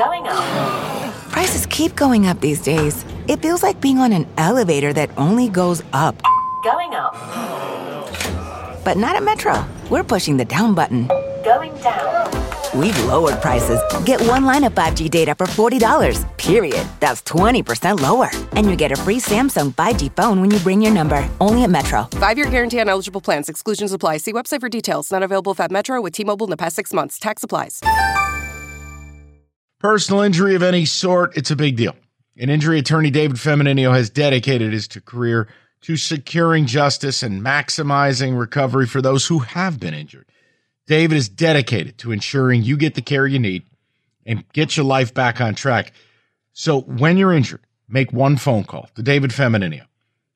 Going up. Prices keep going up these days. It feels like being on an elevator that only goes up. Going up. But not at Metro. We're pushing the down button. Going down. We've lowered prices. Get one line of 5G data for $40, period. That's 20% lower. And you get a free Samsung 5G phone when you bring your number. Only at Metro. 5-year guarantee on eligible plans. Exclusions apply. See website for details. Not available at Metro with T-Mobile in the past 6 months. Tax applies. Personal injury of any sort, it's a big deal. An injury attorney, David Femininio, has dedicated his career to securing justice and maximizing recovery for those who have been injured. David is dedicated to ensuring you get the care you need and get your life back on track. So when you're injured, make one phone call to David Femininio,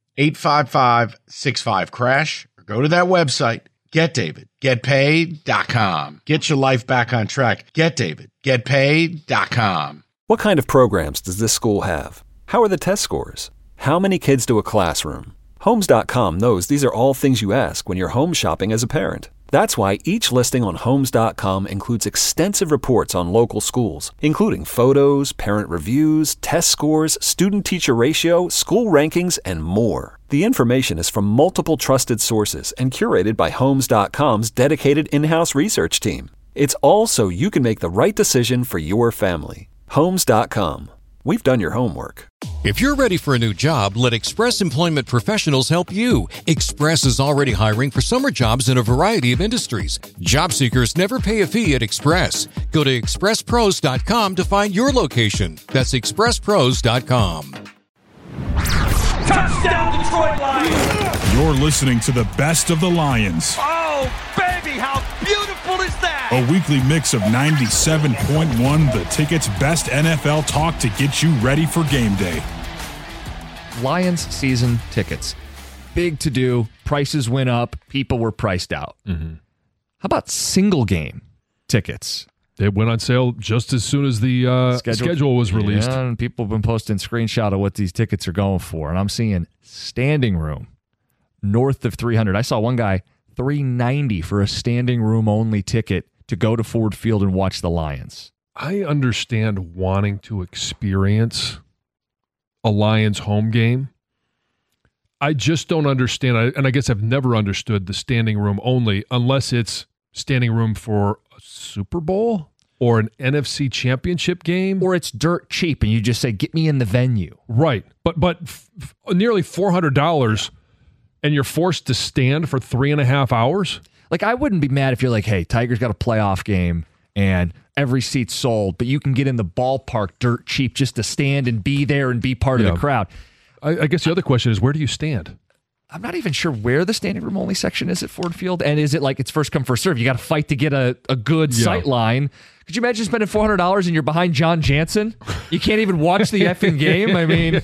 855-65-CRASH, or go to that website, GetDavid.com. Get your life back on track. GetDavid.com. What kind of programs does this school have? How are the test scores? How many kids do a classroom? Homes.com knows these are all things you ask when you're home shopping as a parent. That's why each listing on Homes.com includes extensive reports on local schools, including photos, parent reviews, test scores, student-teacher ratio, school rankings, and more. The information is from multiple trusted sources and curated by Homes.com's dedicated in-house research team. It's all so you can make the right decision for your family. Homes.com. We've done your homework. If you're ready for a new job, let Express Employment Professionals help you. Express is already hiring for summer jobs in a variety of industries. Job seekers never pay a fee at Express. Go to expresspros.com to find your location. That's expresspros.com. Touchdown, Detroit Lions! You're listening to the best of the Lions. Oh, baby, how beautiful is that? A weekly mix of 97.1 The Ticket's best NFL talk to get you ready for game day. Lions season tickets. Big to do. Prices went up. People were priced out. Mm-hmm. How about single game tickets? They went on sale just as soon as the schedule was released. Yeah, and people have been posting screenshot of what these tickets are going for. And I'm seeing standing room north of $300. I saw one guy, $390 for a standing room only ticket to go to Ford Field and watch the Lions. I understand wanting to experience a Lions home game. I just don't understand, and I guess I've never understood the standing room only unless it's standing room for a Super Bowl or an NFC championship game. Or it's dirt cheap and you just say, get me in the venue. Right. But nearly $400 and you're forced to stand for 3.5 hours? Like, I wouldn't be mad if you're like, hey, Tigers got a playoff game and every seat's sold, but you can get in the ballpark dirt cheap just to stand and be there and be part of the crowd. I guess the other question is, where do you stand? I'm not even sure where the standing room only section is at Ford Field. And is it like it's first come, first serve? You got to fight to get a good sight line. Could you imagine spending $400 and you're behind John Jansen? You can't even watch the effing game? I mean,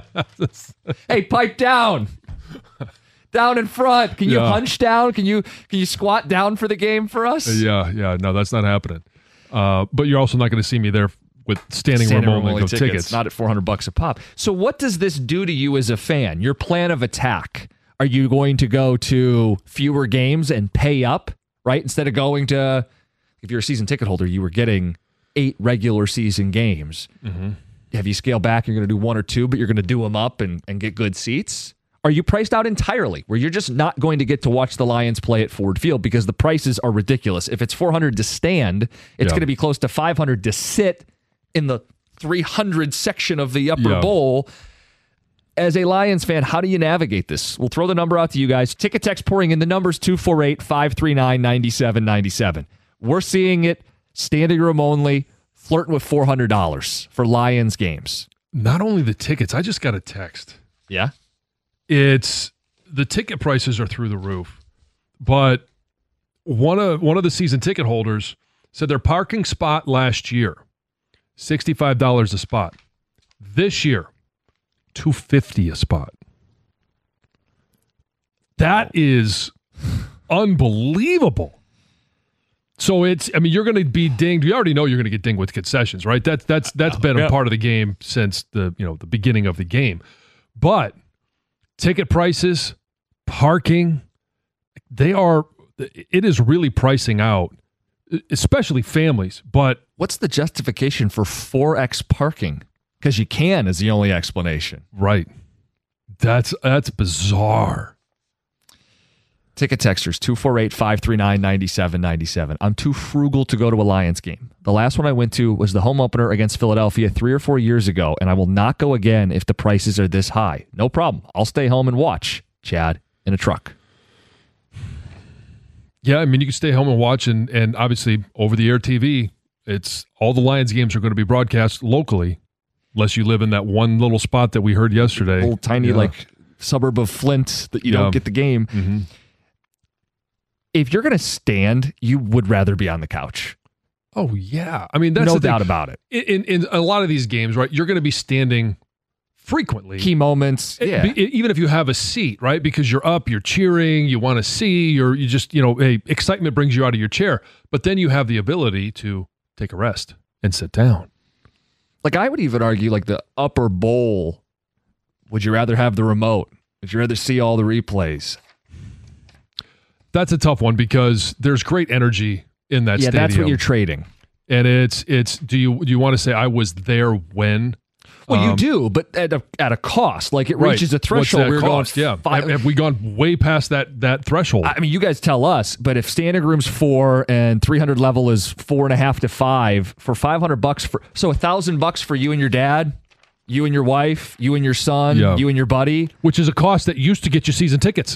hey, pipe down. Down in front. Can you hunch down? Can you squat down for the game for us? Yeah. No, that's not happening. But you're also not going to see me there with standing room only tickets. Not at $400 a pop. So what does this do to you as a fan? Your plan of attack? Are you going to go to fewer games and pay up, right? Instead of going to, if you're a season ticket holder, you were getting 8 regular season games. Mm-hmm. Have you scaled back? You're going to do 1 or 2, but you're going to do them up and get good seats? Are you priced out entirely, where you're just not going to get to watch the Lions play at Ford Field because the prices are ridiculous? If it's $400 to stand, it's going to be close to $500 to sit in the 300 section of the upper bowl. As a Lions fan, how do you navigate this? We'll throw the number out to you guys. Ticket text pouring in. The number's 248-539-9797. We're seeing it standing room only, flirting with $400 for Lions games. Not only the tickets, I just got a text. Yeah? It's the ticket prices are through the roof, but one of the season ticket holders said their parking spot last year, $65 a spot. This year, $250 a spot. That is unbelievable. So you're going to be dinged. You already know you're going to get dinged with concessions, right? That's been a part of the game since the beginning of the game. But ticket prices, parking, it is really pricing out especially families. But what's the justification for 4x parking? Because you can is the only explanation. Right. That's bizarre. Ticket texters, 248-539-9797. I'm too frugal to go to a Lions game. The last one I went to was the home opener against Philadelphia 3 or 4 years ago, and I will not go again if the prices are this high. No problem. I'll stay home and watch. Chad, in a truck. Yeah, I mean, you can stay home and watch, and obviously over-the-air TV, it's all the Lions games are going to be broadcast locally, unless you live in that one little spot that we heard yesterday. Little tiny, suburb of Flint that you don't get the game. Mm-hmm. If you're going to stand, you would rather be on the couch. Oh, yeah. I mean, that's no the thing. doubt about it. In a lot of these games, right, you're going to be standing frequently. Key moments, yeah. Even if you have a seat, right, because you're up, you're cheering, you want to see, you just, excitement brings you out of your chair. But then you have the ability to take a rest and sit down. Like, I would even argue, like, the upper bowl, would you rather have the remote? Would you rather see all the replays? That's a tough one because there's great energy in that stadium. Yeah, that's what you're trading. And it's do you want to say I was there when? Well, you do, but at a cost. Like, it reaches a threshold. What's that cost? Yeah. Have we gone way past that threshold? I mean, you guys tell us, but if standing room's 4 and 300 level is 4.5 to 5 for $500 so $1,000 for you and your dad, you and your wife, you and your son, you and your buddy, which is a cost that used to get you season tickets.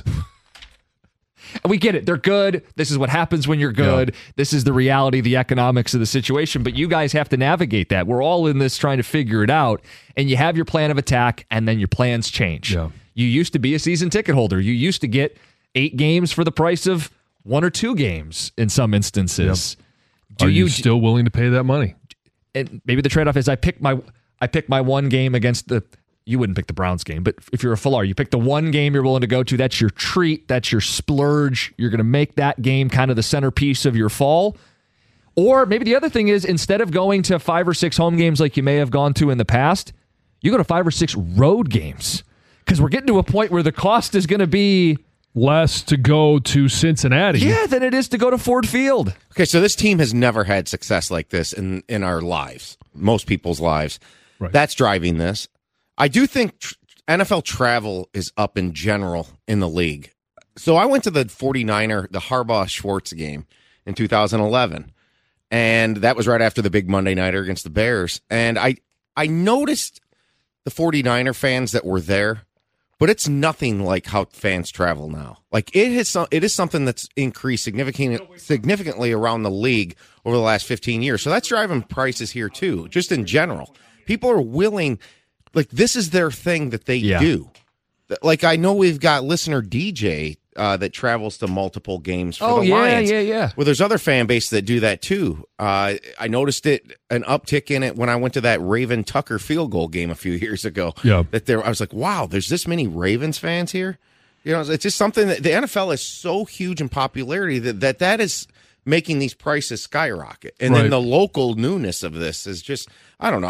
We get it. They're good. This is what happens when you're good. Yeah. This is the reality, the economics of the situation. But you guys have to navigate that. We're all in this trying to figure it out. And you have your plan of attack, and then your plans change. Yeah. You used to be a season ticket holder. You used to get 8 games for the price of 1 or 2 games in some instances. Yep. Are you still willing to pay that money? And maybe the trade-off is I pick my one game against the... You wouldn't pick the Browns game, but if you're a Fuller, you pick the one game you're willing to go to. That's your treat. That's your splurge. You're going to make that game kind of the centerpiece of your fall. Or maybe the other thing is, instead of going to 5 or 6 home games like you may have gone to in the past, you go to 5 or 6 road games. Because we're getting to a point where the cost is going to be less to go to Cincinnati. Yeah, than it is to go to Ford Field. Okay, so this team has never had success like this in our lives, most people's lives. Right. That's driving this. I do think NFL travel is up in general in the league. So I went to the 49er, the Harbaugh-Schwartz game in 2011, and that was right after the big Monday nighter against the Bears. And I noticed the 49er fans that were there, but it's nothing like how fans travel now. Like it is something that's increased significantly around the league over the last 15 years. So that's driving prices here too, just in general. People are willing. Like, this is their thing that they do. Like, I know we've got listener DJ that travels to multiple games for the Lions. Yeah. Well, there's other fan bases that do that, too. I noticed an uptick in it when I went to that Raven-Tucker field goal game a few years ago. Yeah. I was like, wow, there's this many Ravens fans here? You know, it's just something that the NFL is so huge in popularity that is making these prices skyrocket. And then the local newness of this is just, I don't know.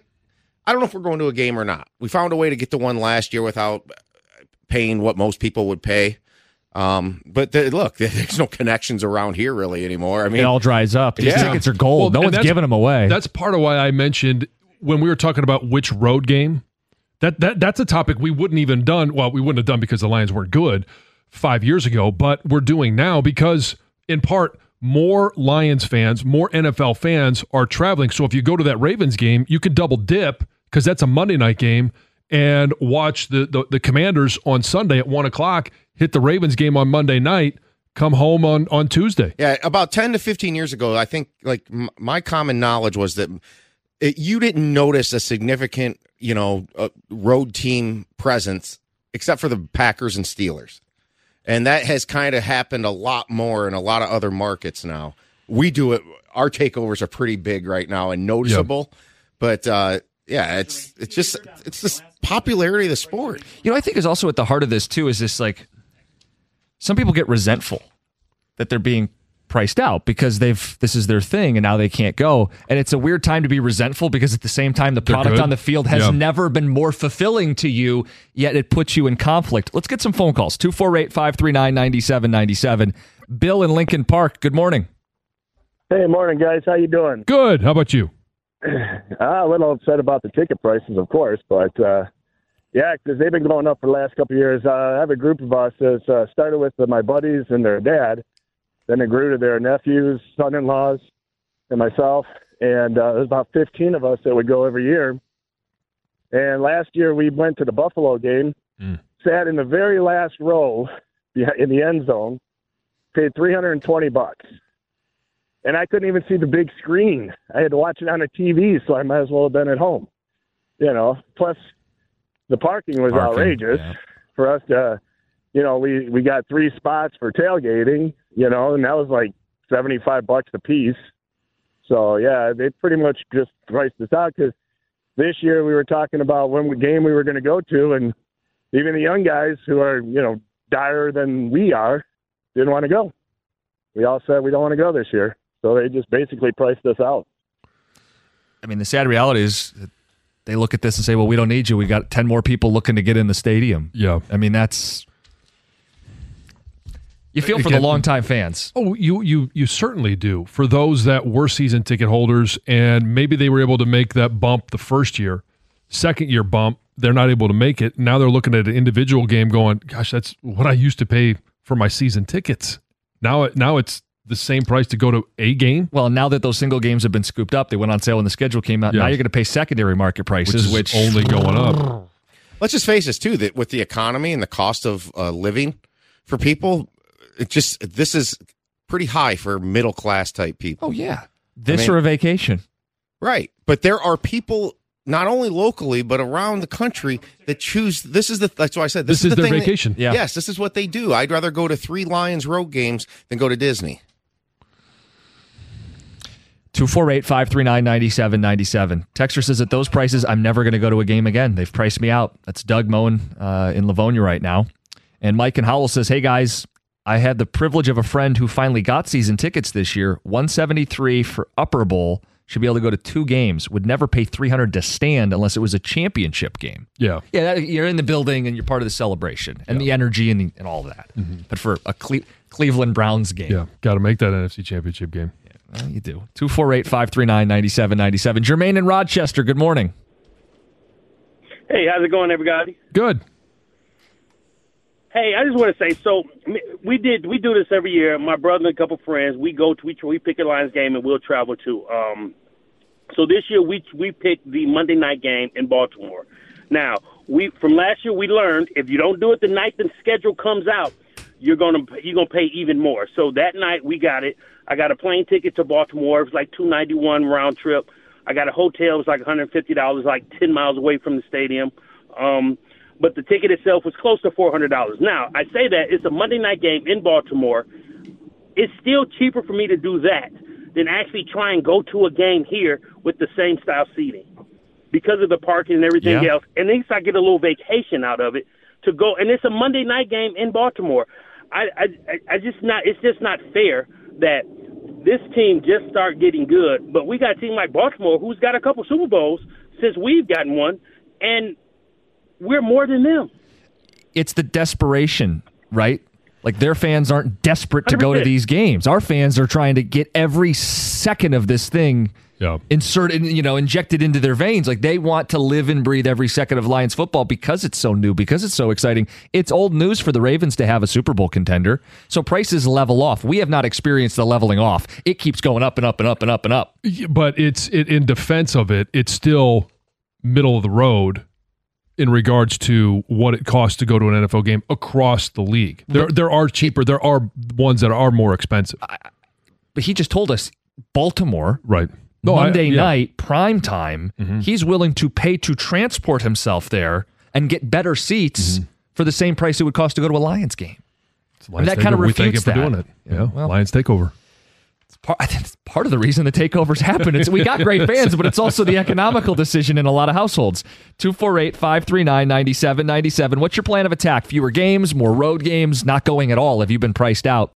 I don't know if we're going to a game or not. We found a way to get to one last year without paying what most people would pay. But look, there's no connections around here really anymore. I mean, it all dries up. These tickets are gold. No one's giving them away. That's part of why I mentioned when we were talking about which road game. That's a topic we wouldn't even done. Well, we wouldn't have done because the Lions weren't good 5 years ago, but we're doing now because, in part, more Lions fans, more NFL fans are traveling. So if you go to that Ravens game, you can double dip because that's a Monday night game and watch the Commanders on Sunday at 1:00, hit the Ravens game on Monday night, come home on Tuesday. Yeah, about 10 to 15 years ago, I think like my common knowledge was that you didn't notice a significant, road team presence except for the Packers and Steelers. And that has kind of happened a lot more in a lot of other markets now. We do it. Our takeovers are pretty big right now and noticeable. Yep. But, it's this popularity of the sport. I think is also at the heart of this, too, is this, like, some people get resentful that they're being priced out because this is their thing and now they can't go. And it's a weird time to be resentful because at the same time, the product on the field has never been more fulfilling to you, yet it puts you in conflict. Let's get some phone calls. 248-539-9797. Bill in Lincoln Park, good morning. Hey, morning, guys. How you doing? Good. How about you? A little upset about the ticket prices, of course, but yeah, because they've been going up for the last couple of years. I have a group of us that started with my buddies and their dad, then it grew to their nephews, son-in-laws, and myself, and there's about 15 of us that would go every year. And last year we went to the Buffalo game, sat in the very last row in the end zone, paid $320. And I couldn't even see the big screen. I had to watch it on a TV, so I might as well have been at home. You know, plus the parking was outrageous for us to, you know, we got 3 spots for tailgating, you know, and that was like $75 a piece. So, yeah, they pretty much just priced this out because this year we were talking about what game we were going to go to, and even the young guys who are, you know, dire than we are didn't want to go. We all said we don't want to go this year. So they just basically priced us out. I mean, the sad reality is that they look at this and say, well, we don't need you. We got 10 more people looking to get in the stadium. Yeah. I mean, that's... You feel for the longtime fans. Oh, you certainly do. For those that were season ticket holders and maybe they were able to make that bump the first year, second year bump, they're not able to make it. Now they're looking at an individual game going, gosh, that's what I used to pay for my season tickets. Now it's the same price to go to a game. Well, now that those single games have been scooped up, they went on sale when the schedule came out. Yeah. Now you're going to pay secondary market prices, which is only going up. Let's just face this too, that with the economy and the cost of living for people, this is pretty high for middle class type people. Oh yeah, or a vacation, right? But there are people not only locally but around the country that choose. That's why I said this is their vacation. Yes, this is what they do. I'd rather go to 3 Lions road games than go to Disney. 248-539-9797. Texter says at those prices, I'm never going to go to a game again. They've priced me out. That's Doug mowing in Livonia right now. And Mike in Howell says, hey guys, I had the privilege of a friend who finally got season tickets this year. $173 for Upper Bowl. Should be able to go to 2 games. Would never pay $300 to stand unless it was a championship game. Yeah. Yeah, you're in the building and you're part of the celebration and the energy and all of that. Mm-hmm. But for a Cleveland Browns game. Yeah, got to make that NFC championship game. Well, you do. 248-539-9797. Jermaine in Rochester, good morning. Hey, how's it going, everybody? Good. Hey, I just want to say, so we do this every year. My brother and a couple friends, we pick a Lions game and we'll travel to. So this year we picked the Monday night game in Baltimore. Now, from last year we learned if you don't do it the night the schedule comes out, you're gonna pay even more. So that night we got it. I got a plane ticket to Baltimore. It was like $291 round trip. I got a hotel. It was like $150, like 10 miles away from the stadium. But the ticket itself was close to $400. Now, I say that it's a Monday night game in Baltimore. It's still cheaper for me to do that than actually try and go to a game here with the same style seating because of the parking and everything else. And at least I get a little vacation out of it to go. And it's a Monday night game in Baltimore. It's just not fair that this team just start getting good, but we got a team like Baltimore who's got a couple Super Bowls since we've gotten one, and we're more than them. It's the desperation, right? Like their fans aren't desperate to 100%. Go to these games. Our fans are trying to get every second of this thing injected into their veins. Like they want to live and breathe every second of Lions football because it's so new, because it's so exciting. It's old news for the Ravens to have a Super Bowl contender. So prices level off. We have not experienced the leveling off. It keeps going up and up and up and up and up. But in defense of it, it's still middle of the road in regards to what it costs to go to an NFL game across the league. There are cheaper. There are ones that are more expensive. But he just told us Baltimore. Right. Monday night, prime time, he's willing to pay to transport himself there and get better seats for the same price it would cost to go to a Lions game. And that kind of refutes that. We thank him for doing it. Yeah, well, Lions takeover. I think it's part of the reason the takeovers happen. We got great fans, but it's also the economical decision in a lot of households. 248-539-9797. What's your plan of attack? Fewer games, more road games, not going at all? Have you been priced out?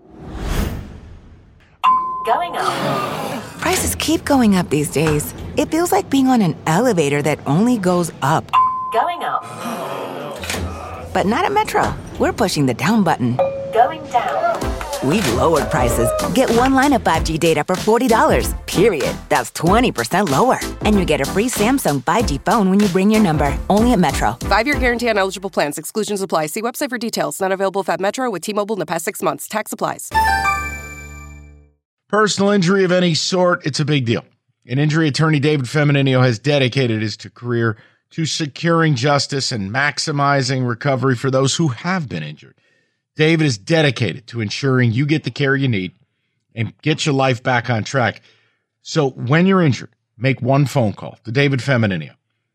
Going up. Prices keep going up these days. It feels like being on an elevator that only goes up. Going up. But not at Metro. We're pushing the down button. Going down. We've lowered prices. Get one line of 5G data for $40, period. That's 20% lower. And you get a free Samsung 5G phone when you bring your number. Only at Metro. 5-year guarantee on eligible plans. Exclusions apply. See website for details. Not available at Metro with T-Mobile in the past 6 months. Tax applies. Personal injury of any sort, it's a big deal. And injury attorney David Femininio has dedicated his career to securing justice and maximizing recovery for those who have been injured. David is dedicated to ensuring you get the care you need and get your life back on track. So when you're injured, make one phone call to David Femininio,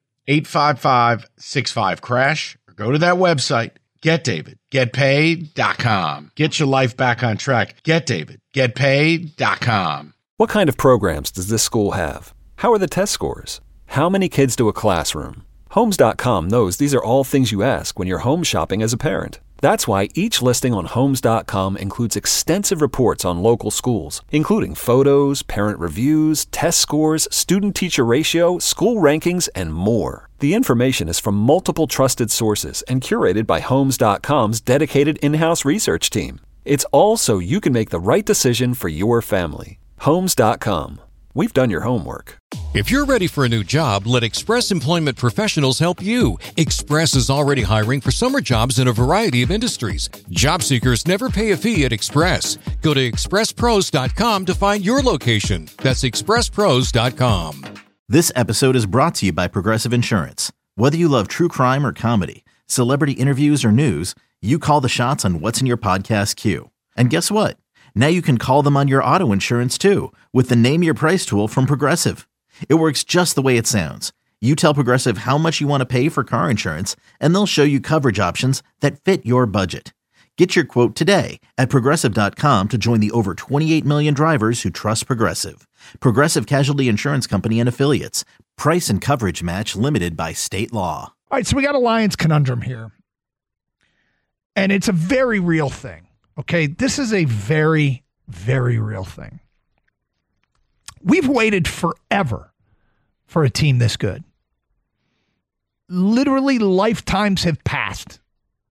855-65-CRASH, or go to that website, GetDavid.com. Get your life back on track. GetDavid.com. What kind of programs does this school have? How are the test scores? How many kids do a classroom? Homes.com knows these are all things you ask when you're home shopping as a parent. That's why each listing on Homes.com includes extensive reports on local schools, including photos, parent reviews, test scores, student-teacher ratio, school rankings, and more. The information is from multiple trusted sources and curated by Homes.com's dedicated in-house research team. It's all so you can make the right decision for your family. Homes.com. We've done your homework. If you're ready for a new job, let Express Employment Professionals help you. Express is already hiring for summer jobs in a variety of industries. Job seekers never pay a fee at Express. Go to expresspros.com to find your location. That's expresspros.com. This episode is brought to you by Progressive Insurance. Whether you love true crime or comedy, celebrity interviews or news, you call the shots on what's in your podcast queue. And guess what? Now you can call them on your auto insurance too with the Name Your Price tool from Progressive. It works just the way it sounds. You tell Progressive how much you want to pay for car insurance, and they'll show you coverage options that fit your budget. Get your quote today at Progressive.com to join the over 28 million drivers who trust Progressive. Progressive Casualty Insurance Company and Affiliates. Price and coverage match limited by state law. All right, so we got a Lions conundrum here. And it's a very real thing. Okay, this is a very, very real thing. We've waited forever for a team this good. Literally, lifetimes have passed.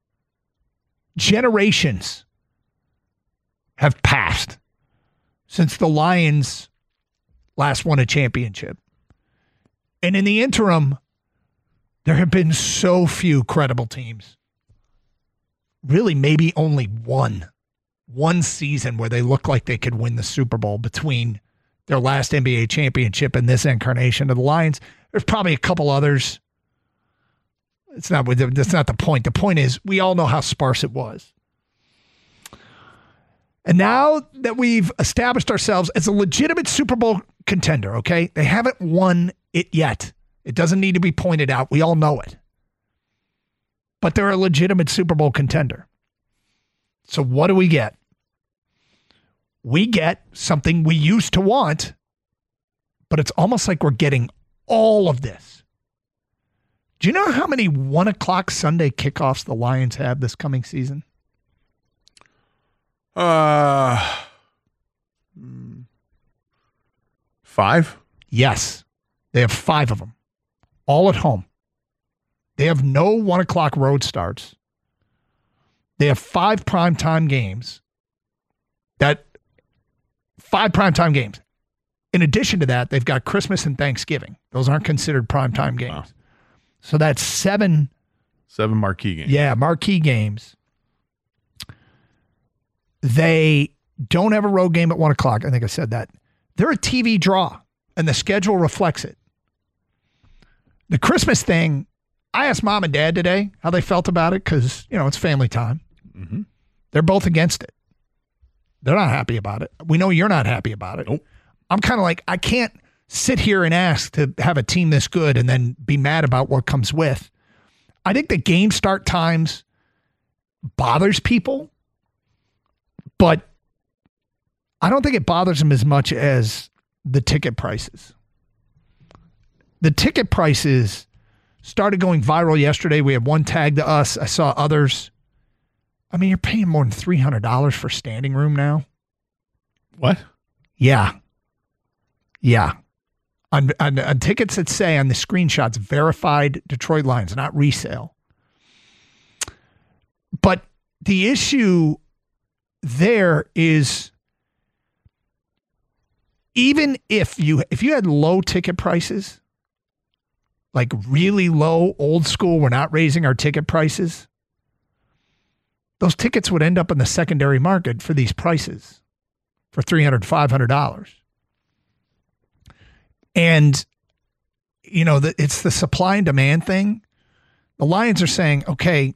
Generations have passed since the Lions last won a championship. And in the interim, there have been so few credible teams. Really, maybe only one season where they look like they could win the Super Bowl between their last NBA championship and this incarnation of the Lions. There's probably a couple others. That's not the point. The point is we all know how sparse it was. And now that we've established ourselves as a legitimate Super Bowl contender, okay? They haven't won it yet. It doesn't need to be pointed out. We all know it. But they're a legitimate Super Bowl contender. So what do we get? We get something we used to want, but it's almost like we're getting all of this. Do you know how many 1 o'clock Sunday kickoffs the Lions have this coming season? 5? Yes. They have 5 of them. All at home. They have no 1 o'clock road starts. They have 5 primetime games. 5 primetime games. In addition to that, they've got Christmas and Thanksgiving. Those aren't considered primetime games. Wow. So that's 7 marquee games. Yeah, marquee games. They don't have a road game at 1 o'clock. I think I said that. They're a TV draw, and the schedule reflects it. The Christmas thing, I asked Mom and Dad today how they felt about it because, it's family time. Mm-hmm. They're both against it. They're not happy about it. We know you're not happy about it. Nope. I'm kind of like, I can't sit here and ask to have a team this good and then be mad about what comes with. I think the game start times bothers people, but I don't think it bothers them as much as the ticket prices. The ticket prices started going viral yesterday. We had one tagged to us. I saw others. I mean, you're paying more than $300 for standing room now. What? Yeah. On tickets that say on the screenshots, verified Detroit Lions, not resale. But the issue there is, even if you had low ticket prices, like really low, old school, we're not raising our ticket prices, those tickets would end up in the secondary market for these prices for $300, $500. And, it's the supply and demand thing. The Lions are saying, okay,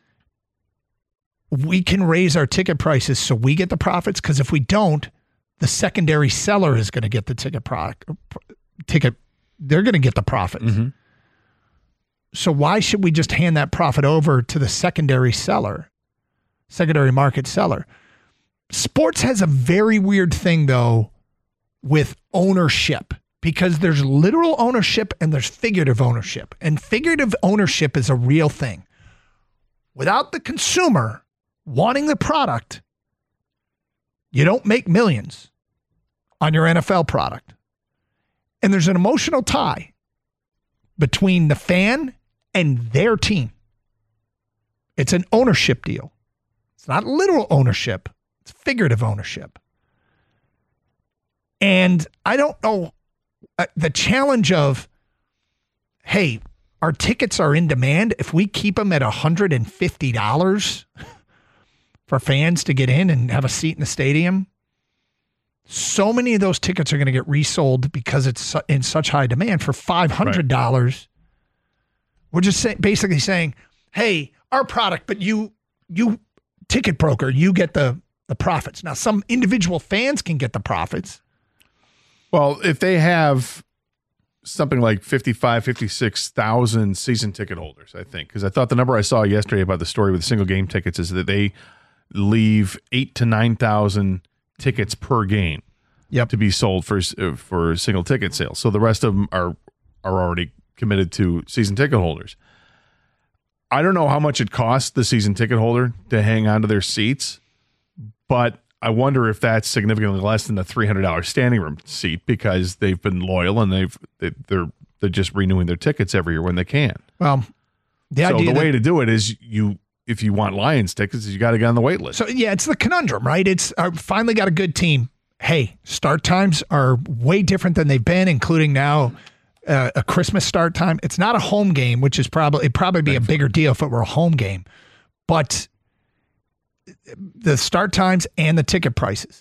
we can raise our ticket prices so we get the profits, because if we don't, the secondary seller is going to get the ticket. They're going to get the profits. Mm-hmm. So why should we just hand that profit over to the secondary market seller? Sports has a very weird thing, though, with ownership, because there's literal ownership and there's figurative ownership. And figurative ownership is a real thing. Without the consumer wanting the product, you don't make millions on your NFL product. And there's an emotional tie between the fan and their team. It's an ownership deal. It's not literal ownership. It's figurative ownership. And I don't know, the challenge of, hey, our tickets are in demand. If we keep them at $150 for fans to get in and have a seat in the stadium, so many of those tickets are going to get resold because it's in such high demand for $500. Right. We're just basically saying, hey, our product, but you ticket broker, you get the profits. Now, some individual fans can get the profits. Well, if they have something like 56,000 season ticket holders, I think, because I thought the number I saw yesterday about the story with single game tickets is that they leave 8,000 to 9,000 tickets per game to be sold for single ticket sales. So the rest of them are already committed to season ticket holders. I don't know how much it costs the season ticket holder to hang on to their seats, but I wonder if that's significantly less than the $300 standing room seat, because they've been loyal and they're just renewing their tickets every year when they can. Well, the way to do it is if you want Lions tickets, you got to get on the wait list. So yeah, it's the conundrum, right? It's finally got a good team. Hey, start times are way different than they've been, including now a Christmas start time. It's not a home game, which is it'd probably be a bigger deal if it were a home game, but the start times and the ticket prices.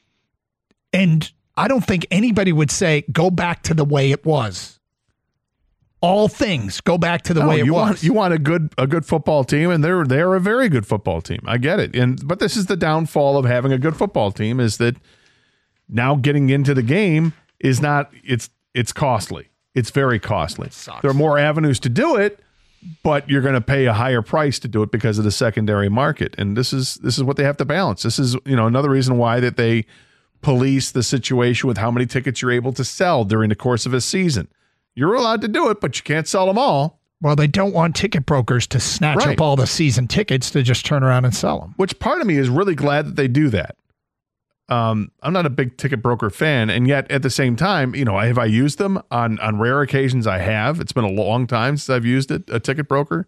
And I don't think anybody would say, go back to the way it was. All things go back to the way it was. You want a good football team, and they're a very good football team. I get it. But this is the downfall of having a good football team, is that now getting into the game is not, it's costly. It's very costly. There are more avenues to do it, but you're going to pay a higher price to do it because of the secondary market. And this is what they have to balance. This is, another reason why that they police the situation with how many tickets you're able to sell during the course of a season. You're allowed to do it, but you can't sell them all. Well, they don't want ticket brokers to snatch up all the season tickets to just turn around and sell them. Which part of me is really glad that they do that. I'm not a big ticket broker fan, and yet at the same time, have I used them on rare occasions? I have. It's been a long time since I've used a ticket broker.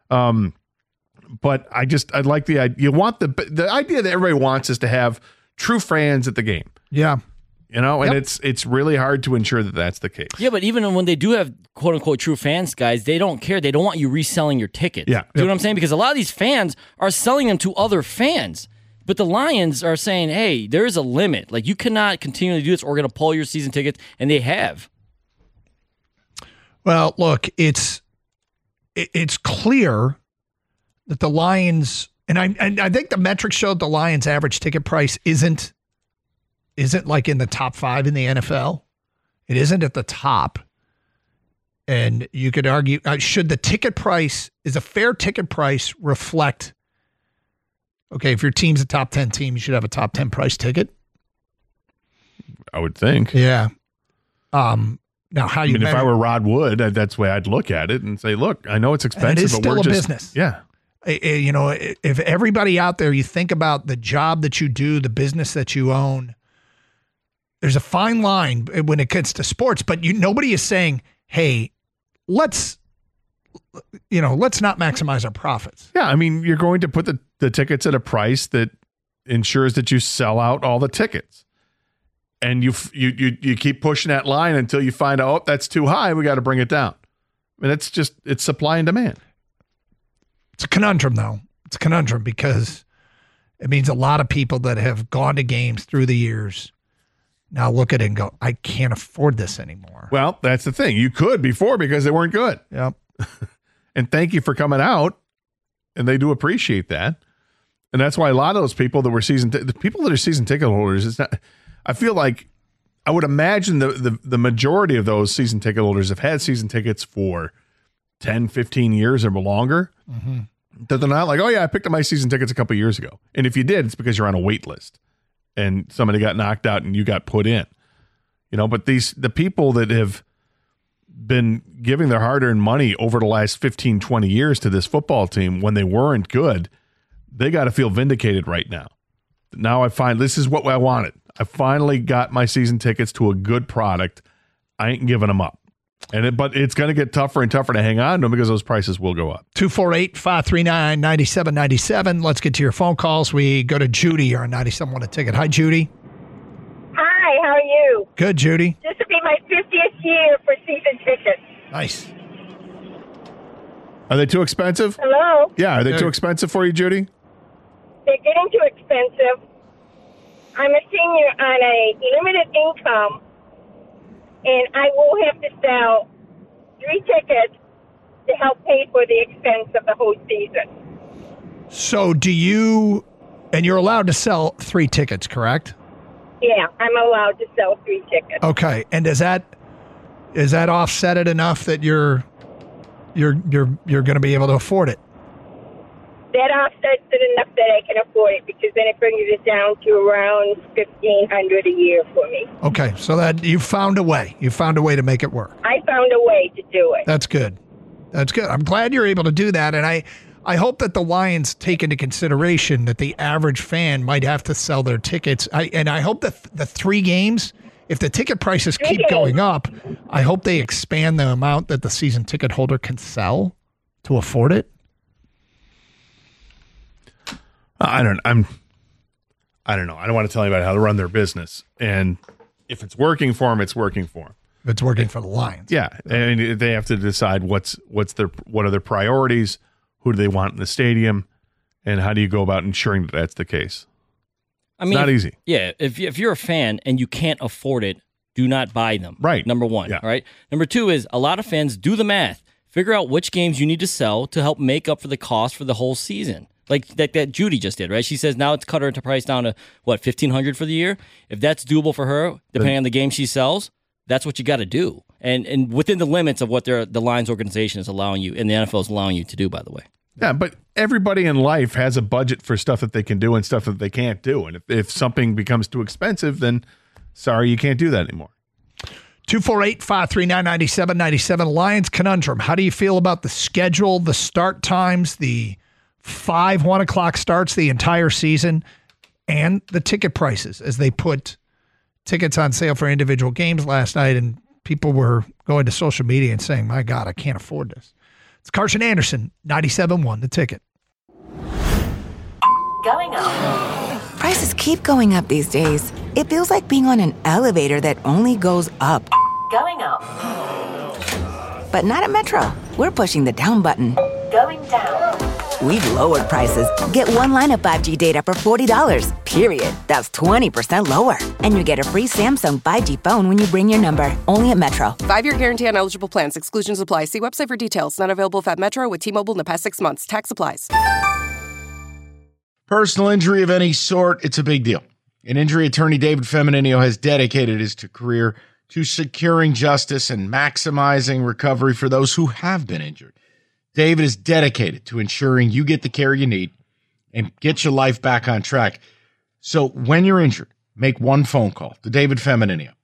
But I like the idea. You want the idea that everybody wants is to have true fans at the game. Yeah. And it's really hard to ensure that that's the case. Yeah, but even when they do have quote unquote true fans, guys, they don't care. They don't want you reselling your tickets. Yeah. Do you know what I'm saying? Because a lot of these fans are selling them to other fans. But the Lions are saying, hey, there is a limit. Like, you cannot continually do this, or we're going to pull your season tickets, and they have. Well, look, it's clear that the Lions, and I think the metrics showed the Lions' average ticket price isn't like in the top 5 in the NFL. It isn't at the top. And you could argue, should the ticket price, is a fair ticket price reflect, okay, if your team's a top 10 team, you should have a top 10 price ticket? I would think. Yeah. Now, how you? If I were Rod Wood, that's the way I'd look at it and say, "Look, I know it's expensive, it is but still we're a just business." Yeah. If everybody out there, you think about the job that you do, the business that you own, there's a fine line when it gets to sports. But nobody is saying, "Hey, let's not maximize our profits." Yeah, you're going to put the tickets at a price that ensures that you sell out all the tickets. And you keep pushing that line until you find out, oh, that's too high. We got to bring it down. I mean, it's supply and demand. It's a conundrum, though. It's a conundrum because it means a lot of people that have gone to games through the years now look at it and go, I can't afford this anymore. Well, that's the thing. You could before because they weren't good. Yep. And thank you for coming out. And they do appreciate that. And that's why a lot of those people that were the people that are season ticket holders, it's not, I feel like I would imagine the majority of those season ticket holders have had season tickets for 10, 15 years or longer. Mm-hmm. That they're not like, oh, yeah, I picked up my season tickets a couple years ago. And if you did, it's because you're on a wait list and somebody got knocked out and you got put in. But the people that have been giving their hard-earned money over the last 15, 20 years to this football team when they weren't good, they got to feel vindicated right now. Now I find this is what I wanted. I finally got my season tickets to a good product. I ain't giving them up. But it's going to get tougher and tougher to hang on to them because those prices will go up. 248-539-9797. Let's get to your phone calls. We go to Judy on 97 a ticket. Hi, Judy. Hi, how are you? Good, Judy. This will be my 50th year for season tickets. Nice. Are they too expensive? Hello? Yeah, are they too expensive for you, Judy? They're getting too expensive. I'm a senior on a limited income, and I will have to sell 3 tickets to help pay for the expense of the whole season. So and you're allowed to sell 3 tickets, correct? Yeah, I'm allowed to sell 3 tickets. Okay, and is that offset it enough that you're going to be able to afford it? That offsets it enough that I can afford it because then it brings it down to around $1,500 a year for me. Okay, so that you found a way. You found a way to make it work. I found a way to do it. That's good. That's good. I'm glad you're able to do that, and I hope that the Lions take into consideration that the average fan might have to sell their tickets. I hope that the 3 games, if the ticket prices keep going up, I hope they expand the amount that the season ticket holder can sell to afford it. I don't know. I don't want to tell anybody how to run their business. And if it's working for them, it's working for them. If it's working for the Lions. Yeah. And they have to decide what are their priorities, who do they want in the stadium, and how do you go about ensuring that that's the case? I mean, it's not easy. Yeah. If you're a fan and you can't afford it, do not buy them. Right. Number 1. Yeah. All right. Number 2 is a lot of fans do the math. Figure out which games you need to sell to help make up for the cost for the whole season. Like that Judy just did, right? She says now it's cut her price down to, $1,500 for the year? If that's doable for her, depending on the game she sells, that's what you got to do. And within the limits of what the Lions organization is allowing you, and the NFL is allowing you to do, by the way. Yeah, but everybody in life has a budget for stuff that they can do and stuff that they can't do. And if something becomes too expensive, then sorry, you can't do that anymore. 248-539-9797. Lions conundrum. How do you feel about the schedule, the start times, the 1 o'clock starts the entire season, and the ticket prices as they put tickets on sale for individual games last night, and people were going to social media and saying, my God, I can't afford this. It's Carson Anderson, 97.1, The Ticket. Going up. Prices keep going up these days. It feels like being on an elevator that only goes up. Going up. But not at Metro. We're pushing the down button. Going down. We've lowered prices. Get 1 line of 5G data for $40, period. That's 20% lower. And you get a free Samsung 5G phone when you bring your number. Only at Metro. 5-year guarantee on eligible plans. Exclusions apply. See website for details. Not available if at Metro with T-Mobile in the past 6 months. Tax applies. Personal injury of any sort, it's a big deal. And injury attorney David Femininio has dedicated his career to securing justice and maximizing recovery for those who have been injured. David is dedicated to ensuring you get the care you need and get your life back on track. So when you're injured, make one phone call to David Femininio,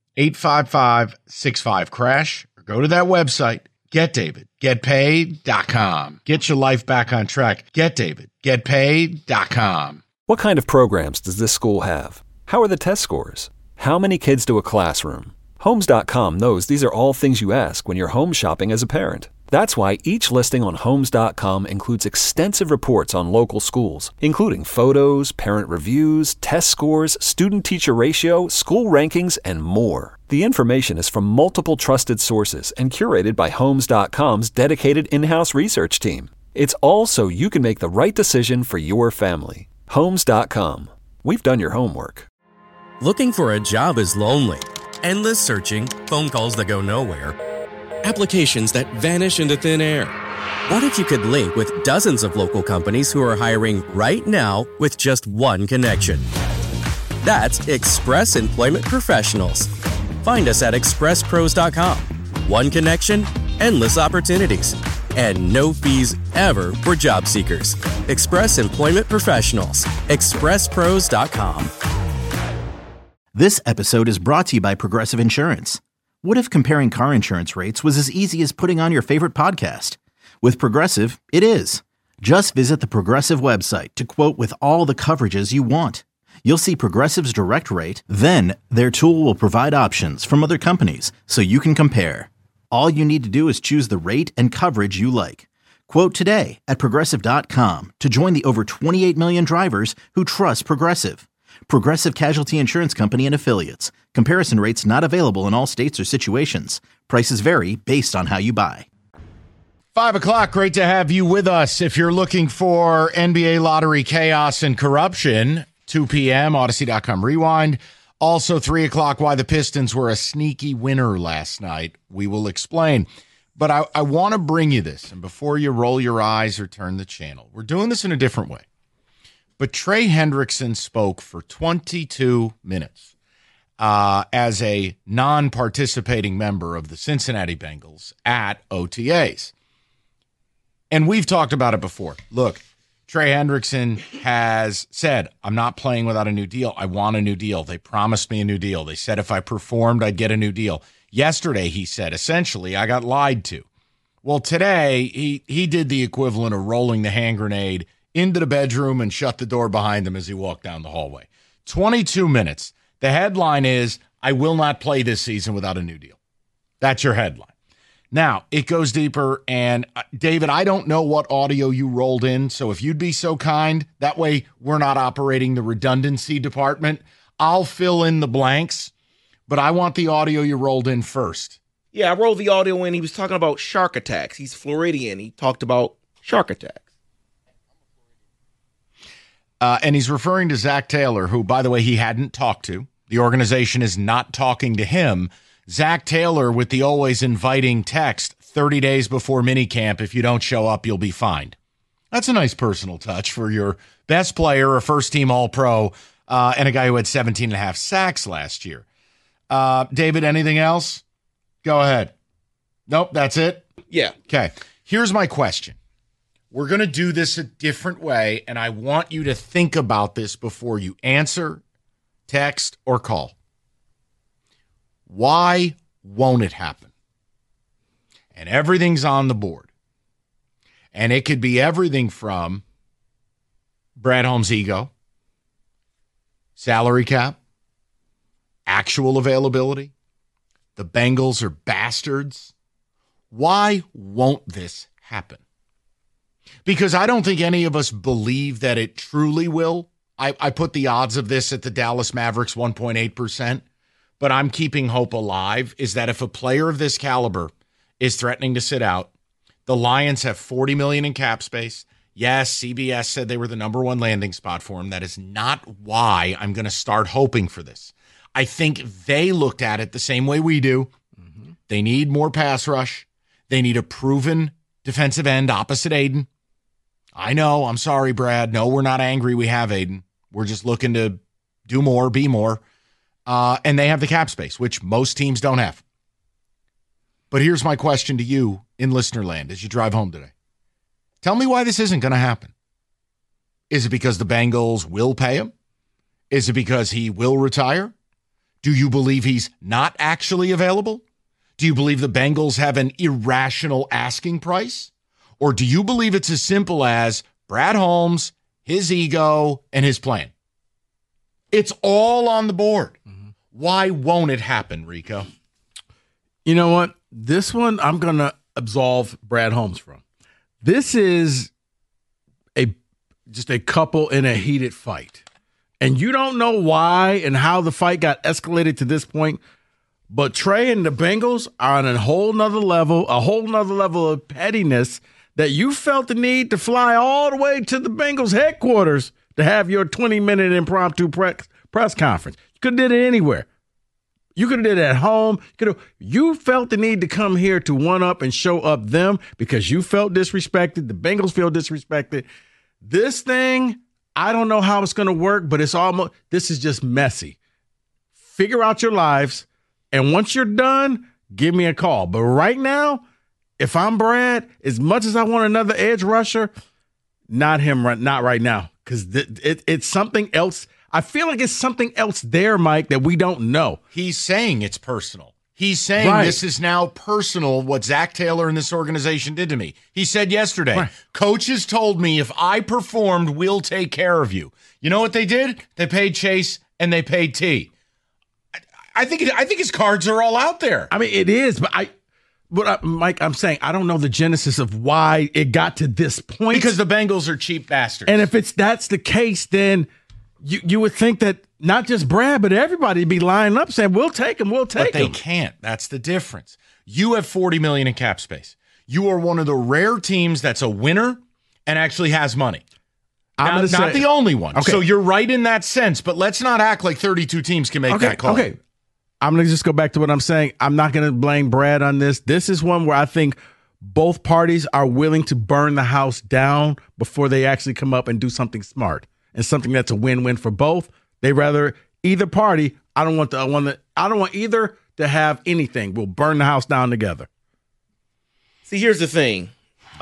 855-65-CRASH, or go to that website, GetDavidGetPaid.com. Get your life back on track. GetDavidGetPaid.com. What kind of programs does this school have? How are the test scores? How many kids do a classroom? Homes.com knows these are all things you ask when you're home shopping as a parent. That's why each listing on Homes.com includes extensive reports on local schools, including photos, parent reviews, test scores, student-teacher ratio, school rankings, and more. The information is from multiple trusted sources and curated by Homes.com's dedicated in-house research team. It's all so you can make the right decision for your family. Homes.com. We've done your homework. Looking for a job is lonely. Endless searching, phone calls that go nowhere, applications that vanish into thin air. What if you could link with dozens of local companies who are hiring right now with just one connection? That's Express Employment Professionals. Find us at expresspros.com. One connection, endless opportunities, and no fees ever for job seekers. Express Employment Professionals. expresspros.com. This episode is brought to you by Progressive Insurance. What if comparing car insurance rates was as easy as putting on your favorite podcast? With Progressive, it is. Just visit the Progressive website to quote with all the coverages you want. You'll see Progressive's direct rate, then their tool will provide options from other companies so you can compare. All you need to do is choose the rate and coverage you like. Quote today at Progressive.com to join the over 28 million drivers who trust Progressive. Progressive Casualty Insurance Company and Affiliates. Comparison rates not available in all states or situations. Prices vary based on how you buy. 5 o'clock, great to have you with us. If you're looking for NBA lottery chaos and corruption, 2 p.m., Odyssey.com rewind. Also 3 o'clock, why the Pistons were a sneaky winner last night. We will explain. But I want to bring you this, and before you roll your eyes or turn the channel, we're doing this in a different way. But Trey Hendrickson spoke for 22 minutes as a non-participating member of the Cincinnati Bengals at OTAs. And we've talked about it before. Look, Trey Hendrickson has said, I'm not playing without a new deal. I want a new deal. They promised me a new deal. They said if I performed, I'd get a new deal. Yesterday, he said, essentially, I got lied to. Well, today, he did the equivalent of rolling the hand grenade into the bedroom and shut the door behind him as he walked down the hallway. 22 minutes. The headline is, I will not play this season without a new deal. That's your headline. Now, it goes deeper, and David, I don't know what audio you rolled in, so if you'd be so kind, that way we're not operating the redundancy department. I'll fill in the blanks, but I want the audio you rolled in first. Yeah, I rolled the audio in. He was talking about shark attacks. He's Floridian. He talked about shark attacks. And he's referring to Zach Taylor, who, by the way, he hadn't talked to. The organization is not talking to him. Zach Taylor with the always inviting text, 30 days before minicamp, if you don't show up, you'll be fined. That's a nice personal touch for your best player, a first-team All-Pro, and a guy who had 17 and a half sacks last year. David, anything else? Go ahead. Nope, that's it? Yeah. Okay. Here's my question. We're going to do this a different way, and I want you to think about this before you answer, text, or call. Why won't it happen? And everything's on the board. And it could be everything from Brad Holmes' ego, salary cap, actual availability. The Bengals are bastards. Why won't this happen? Because I don't think any of us believe that it truly will. I put the odds of this at the Dallas Mavericks 1.8%, but I'm keeping hope alive, is that if a player of this caliber is threatening to sit out, the Lions have $40 million in cap space. Yes, CBS said they were the number one landing spot for him. That is not why I'm going to start hoping for this. I think they looked at it the same way we do. Mm-hmm. They need more pass rush. They need a proven defensive end opposite Aiden. I know. I'm sorry, Brad. No, we're not angry we have Aiden. We're just looking to do more, be more. And they have the cap space, which most teams don't have. But here's my question to you in listener land as you drive home today. Tell me why this isn't going to happen. Is it because the Bengals will pay him? Is it because he will retire? Do you believe he's not actually available? Do you believe the Bengals have an irrational asking price? Or do you believe it's as simple as Brad Holmes, his ego, and his plan? It's all on the board. Mm-hmm. Why won't it happen, Rico? You know what? This one, I'm going to absolve Brad Holmes from. This is just a couple in a heated fight. And you don't know why and how the fight got escalated to this point, but Trey and the Bengals are on a whole nother level of pettiness that you felt the need to fly all the way to the Bengals headquarters to have your 20-minute impromptu press conference. You could have did it anywhere. You could have did it at home. You felt the need to come here to one-up and show up them because you felt disrespected. The Bengals feel disrespected. This thing, I don't know how it's going to work, but this is just messy. Figure out your lives, and once you're done, give me a call. But right now, if I'm Brad, as much as I want another edge rusher, not right now, because it's something else. I feel like it's something else there, Mike, that we don't know. He's saying it's personal. He's saying This is now personal, what Zach Taylor and this organization did to me. He said yesterday, coaches told me if I performed, we'll take care of you. You know what they did? They paid Chase and they paid T. I think his cards are all out there. I mean, it is, but Mike, I'm saying I don't know the genesis of why it got to this point. Because the Bengals are cheap bastards. And if that's the case, then you would think that not just Brad, but everybody would be lining up saying, we'll take him, But they can't. That's the difference. You have $40 million in cap space. You are one of the rare teams that's a winner and actually has money. Not the only one. Okay. So you're right in that sense, but let's not act like 32 teams can make that call. Okay. I'm going to just go back to what I'm saying. I'm not going to blame Brad on this. This is one where I think both parties are willing to burn the house down before they actually come up and do something smart and something that's a win-win for both. They rather either party. I don't want either to have anything. We'll burn the house down together. See, here's the thing.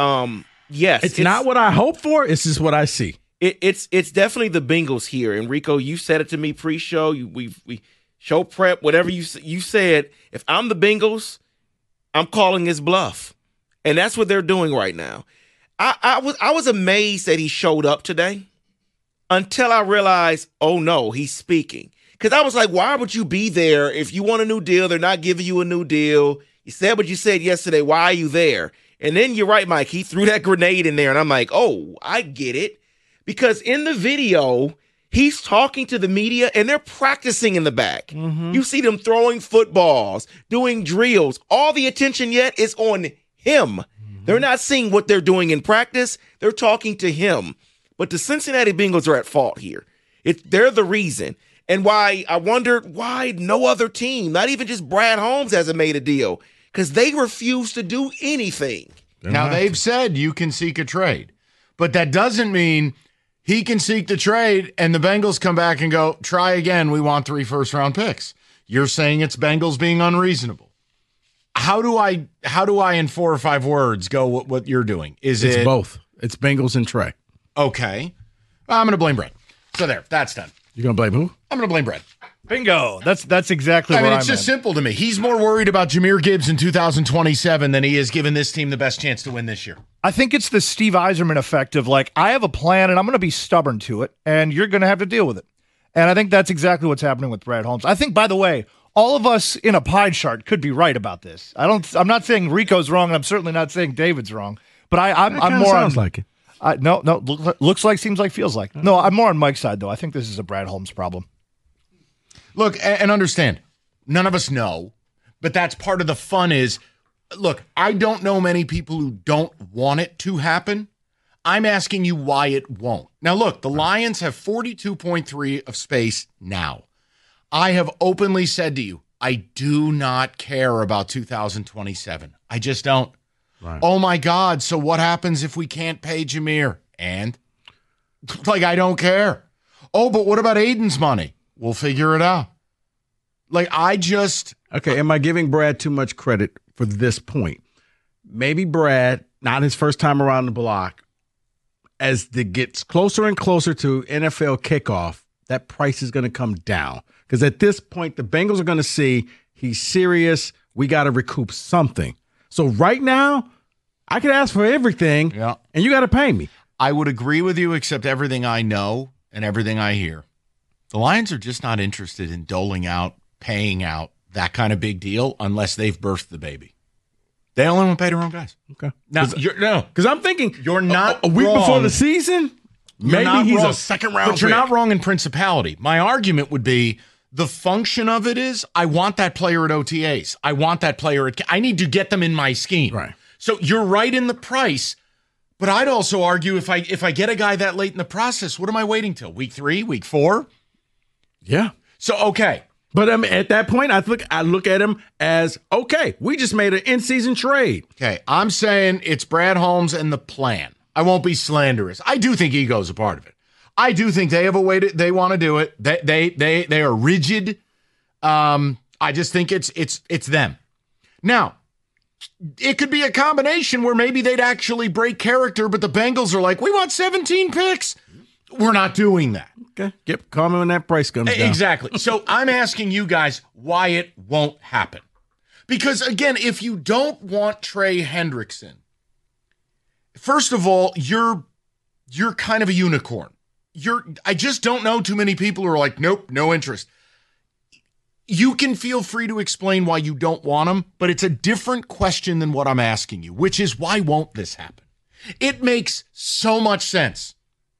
Yes, it's not what I hope for. It's just what I see. It's definitely the Bengals here. And Rico, you said it to me pre-show. We show prep, whatever you said. If I'm the Bengals, I'm calling his bluff, and that's what they're doing right now. I was amazed that he showed up today. Until I realized, oh no, he's speaking. Because I was like, why would you be there if you want a new deal? They're not giving you a new deal. You said what you said yesterday. Why are you there? And then you're right, Mike. He threw that grenade in there. And I'm like, oh, I get it. Because in the video, he's talking to the media and they're practicing in the back. Mm-hmm. You see them throwing footballs, doing drills. All the attention yet is on him. Mm-hmm. They're not seeing what they're doing in practice. They're talking to him. But the Cincinnati Bengals are at fault here. They're the reason. And why I wondered why no other team, not even just Brad Holmes, hasn't made a deal. Because they refuse to do anything. Now, they've said you can seek a trade. But that doesn't mean he can seek the trade and the Bengals come back and go, try again, we want 3 first-round picks. You're saying it's Bengals being unreasonable. How do I in 4 or 5 words go what you're doing? It's both. It's Bengals and Trey. Okay. I'm going to blame Brad. So there, that's done. You're going to blame who? I'm going to blame Brad. Bingo. That's exactly what I mean. It's just simple to me. He's more worried about Jahmyr Gibbs in 2027 than he is giving this team the best chance to win this year. I think it's the Steve Yzerman effect of like, I have a plan and I'm going to be stubborn to it and you're going to have to deal with it. And I think that's exactly what's happening with Brad Holmes. I think, by the way, all of us in a pie chart could be right about this. I'm not saying Rico's wrong and I'm certainly not saying David's wrong, but I'm more sounds like it. No, looks like, seems like, feels like. No, I'm more on Mike's side, though. I think this is a Brad Holmes problem. Look, and understand, none of us know, but that's part of the fun is, look, I don't know many people who don't want it to happen. I'm asking you why it won't. Now, look, the Lions have 42.3 of space now. I have openly said to you, I do not care about 2027. I just don't. Right. Oh, my God. So what happens if we can't pay Jahmyr? And? Like, I don't care. Oh, but what about Aiden's money? We'll figure it out. Like, Okay, am I giving Brad too much credit for this point? Maybe Brad, not his first time around the block, as it gets closer and closer to NFL kickoff, that price is going to come down. Because at this point, the Bengals are going to see he's serious. We got to recoup something. So right now, I could ask for everything, and you got to pay me. I would agree with you, except everything I know and everything I hear. The Lions are just not interested in doling out, paying out that kind of big deal unless they've birthed the baby. They only want to pay their own guys. Okay. Now, because I'm thinking you're not a week wrong. before the season. You're Maybe not he's wrong, a second round. but you're not wrong in principality. My argument would be the function of it is I want that player at OTAs. I want that player at. I need to get them in my scheme. Right. So you're right in the price, but I'd also argue if I get a guy that late in the process, what am I waiting till? Week 3, week 4? Yeah. So okay. But at that point, I look at him as, okay, we just made an in-season trade. Okay, I'm saying it's Brad Holmes and the plan. I won't be slanderous. I do think ego is a part of it. I do think they have a way they want to do it. They are rigid. I just think it's them. Now, it could be a combination where maybe they'd actually break character, but the Bengals are like, we want 17 picks. We're not doing that. Okay. Call me when that price comes down. Exactly. So I'm asking you guys why it won't happen. Because, again, if you don't want Trey Hendrickson, first of all, you're kind of a unicorn. I just don't know too many people who are like, nope, no interest. You can feel free to explain why you don't want him, but it's a different question than what I'm asking you, which is why won't this happen? It makes so much sense.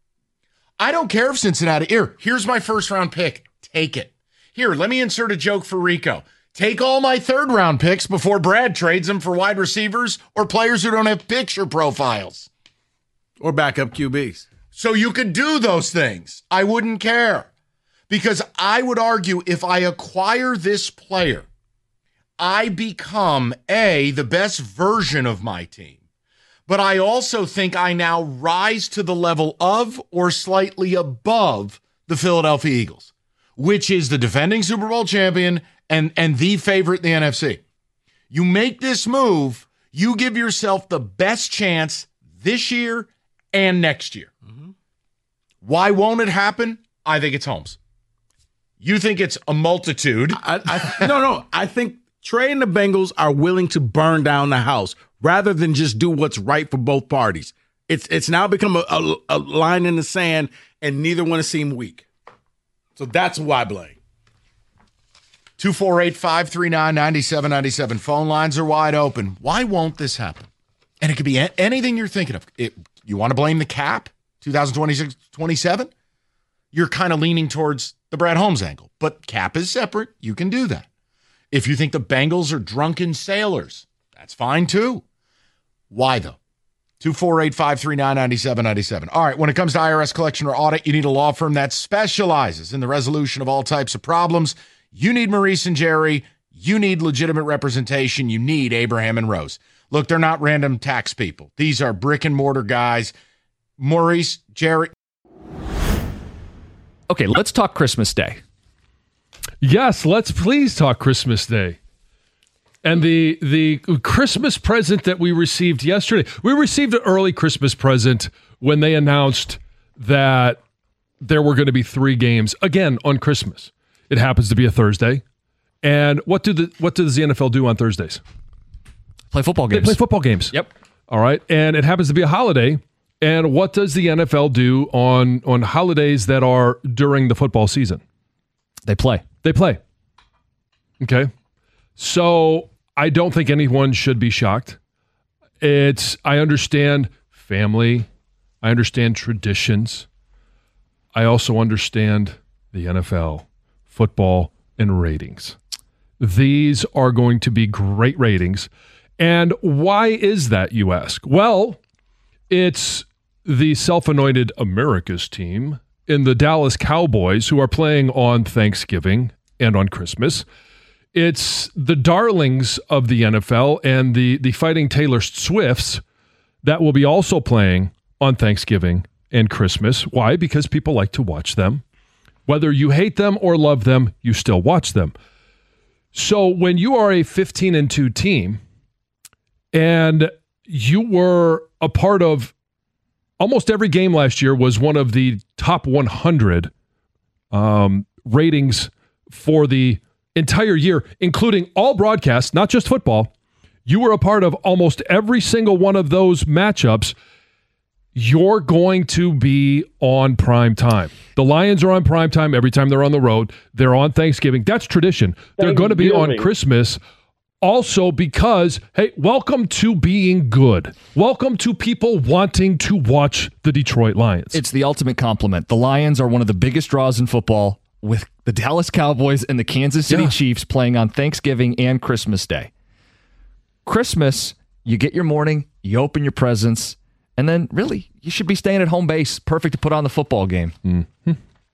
I don't care if Cincinnati, here's my first round pick. Take it. Here, let me insert a joke for Rico. Take all my third round picks before Brad trades them for wide receivers or players who don't have picture profiles. Or backup QBs. So you could do those things. I wouldn't care. Because I would argue if I acquire this player, I become, the best version of my team. But I also think I now rise to the level of or slightly above the Philadelphia Eagles, which is the defending Super Bowl champion and the favorite in the NFC. You make this move, you give yourself the best chance this year and next year. Mm-hmm. Why won't it happen? I think it's Holmes. You think it's a multitude. No. I think Trey and the Bengals are willing to burn down the house rather than just do what's right for both parties. It's now become a line in the sand, and neither one seem weak. So that's who I blame. 248-539-9797. Phone lines are wide open. Why won't this happen? And it could be anything you're thinking of. You want to blame the cap, 2026-27? You're kind of leaning towards the Brad Holmes angle. But cap is separate. You can do that. If you think the Bengals are drunken sailors, that's fine too. Why though? 248-539-9797. All right, when it comes to IRS collection or audit, you need a law firm that specializes in the resolution of all types of problems. You need Maurice and Jerry. You need legitimate representation. You need Abraham and Rose. Look, they're not random tax people. These are brick and mortar guys. Maurice, Jerry. Okay, let's talk Christmas Day. Yes, let's please talk Christmas Day. And the Christmas present that we received yesterday. We received an early Christmas present when they announced that there were going to be 3 games again on Christmas. It happens to be a Thursday. And what does the NFL do on Thursdays? Play football games. They play football games. Yep. All right. And it happens to be a holiday. And what does the NFL do on holidays that are during the football season? They play. Okay. So I don't think anyone should be shocked. I understand family. I understand traditions. I also understand the NFL, football, and ratings. These are going to be great ratings. And why is that, you ask? Well, it's the self-anointed America's team in the Dallas Cowboys who are playing on Thanksgiving and on Christmas. It's the darlings of the NFL and the Fighting Taylor Swifts that will be also playing on Thanksgiving and Christmas. Why? Because people like to watch them. Whether you hate them or love them, you still watch them. So when you are a 15-2 team and you were a part of almost every game last year was one of the top 100 ratings for the entire year, including all broadcasts, not just football. You were a part of almost every single one of those matchups. You're going to be on prime time. The Lions are on prime time every time they're on the road. They're on Thanksgiving. That's tradition. They're going to be on Christmas Also because, hey, welcome to being good. Welcome to people wanting to watch the Detroit Lions. It's the ultimate compliment. The Lions are one of the biggest draws in football, with the Dallas Cowboys and the Kansas City Chiefs playing on Thanksgiving and Christmas Day. Christmas, you get your morning, you open your presents, and then really, you should be staying at home base. Perfect to put on the football game. Mm-hmm.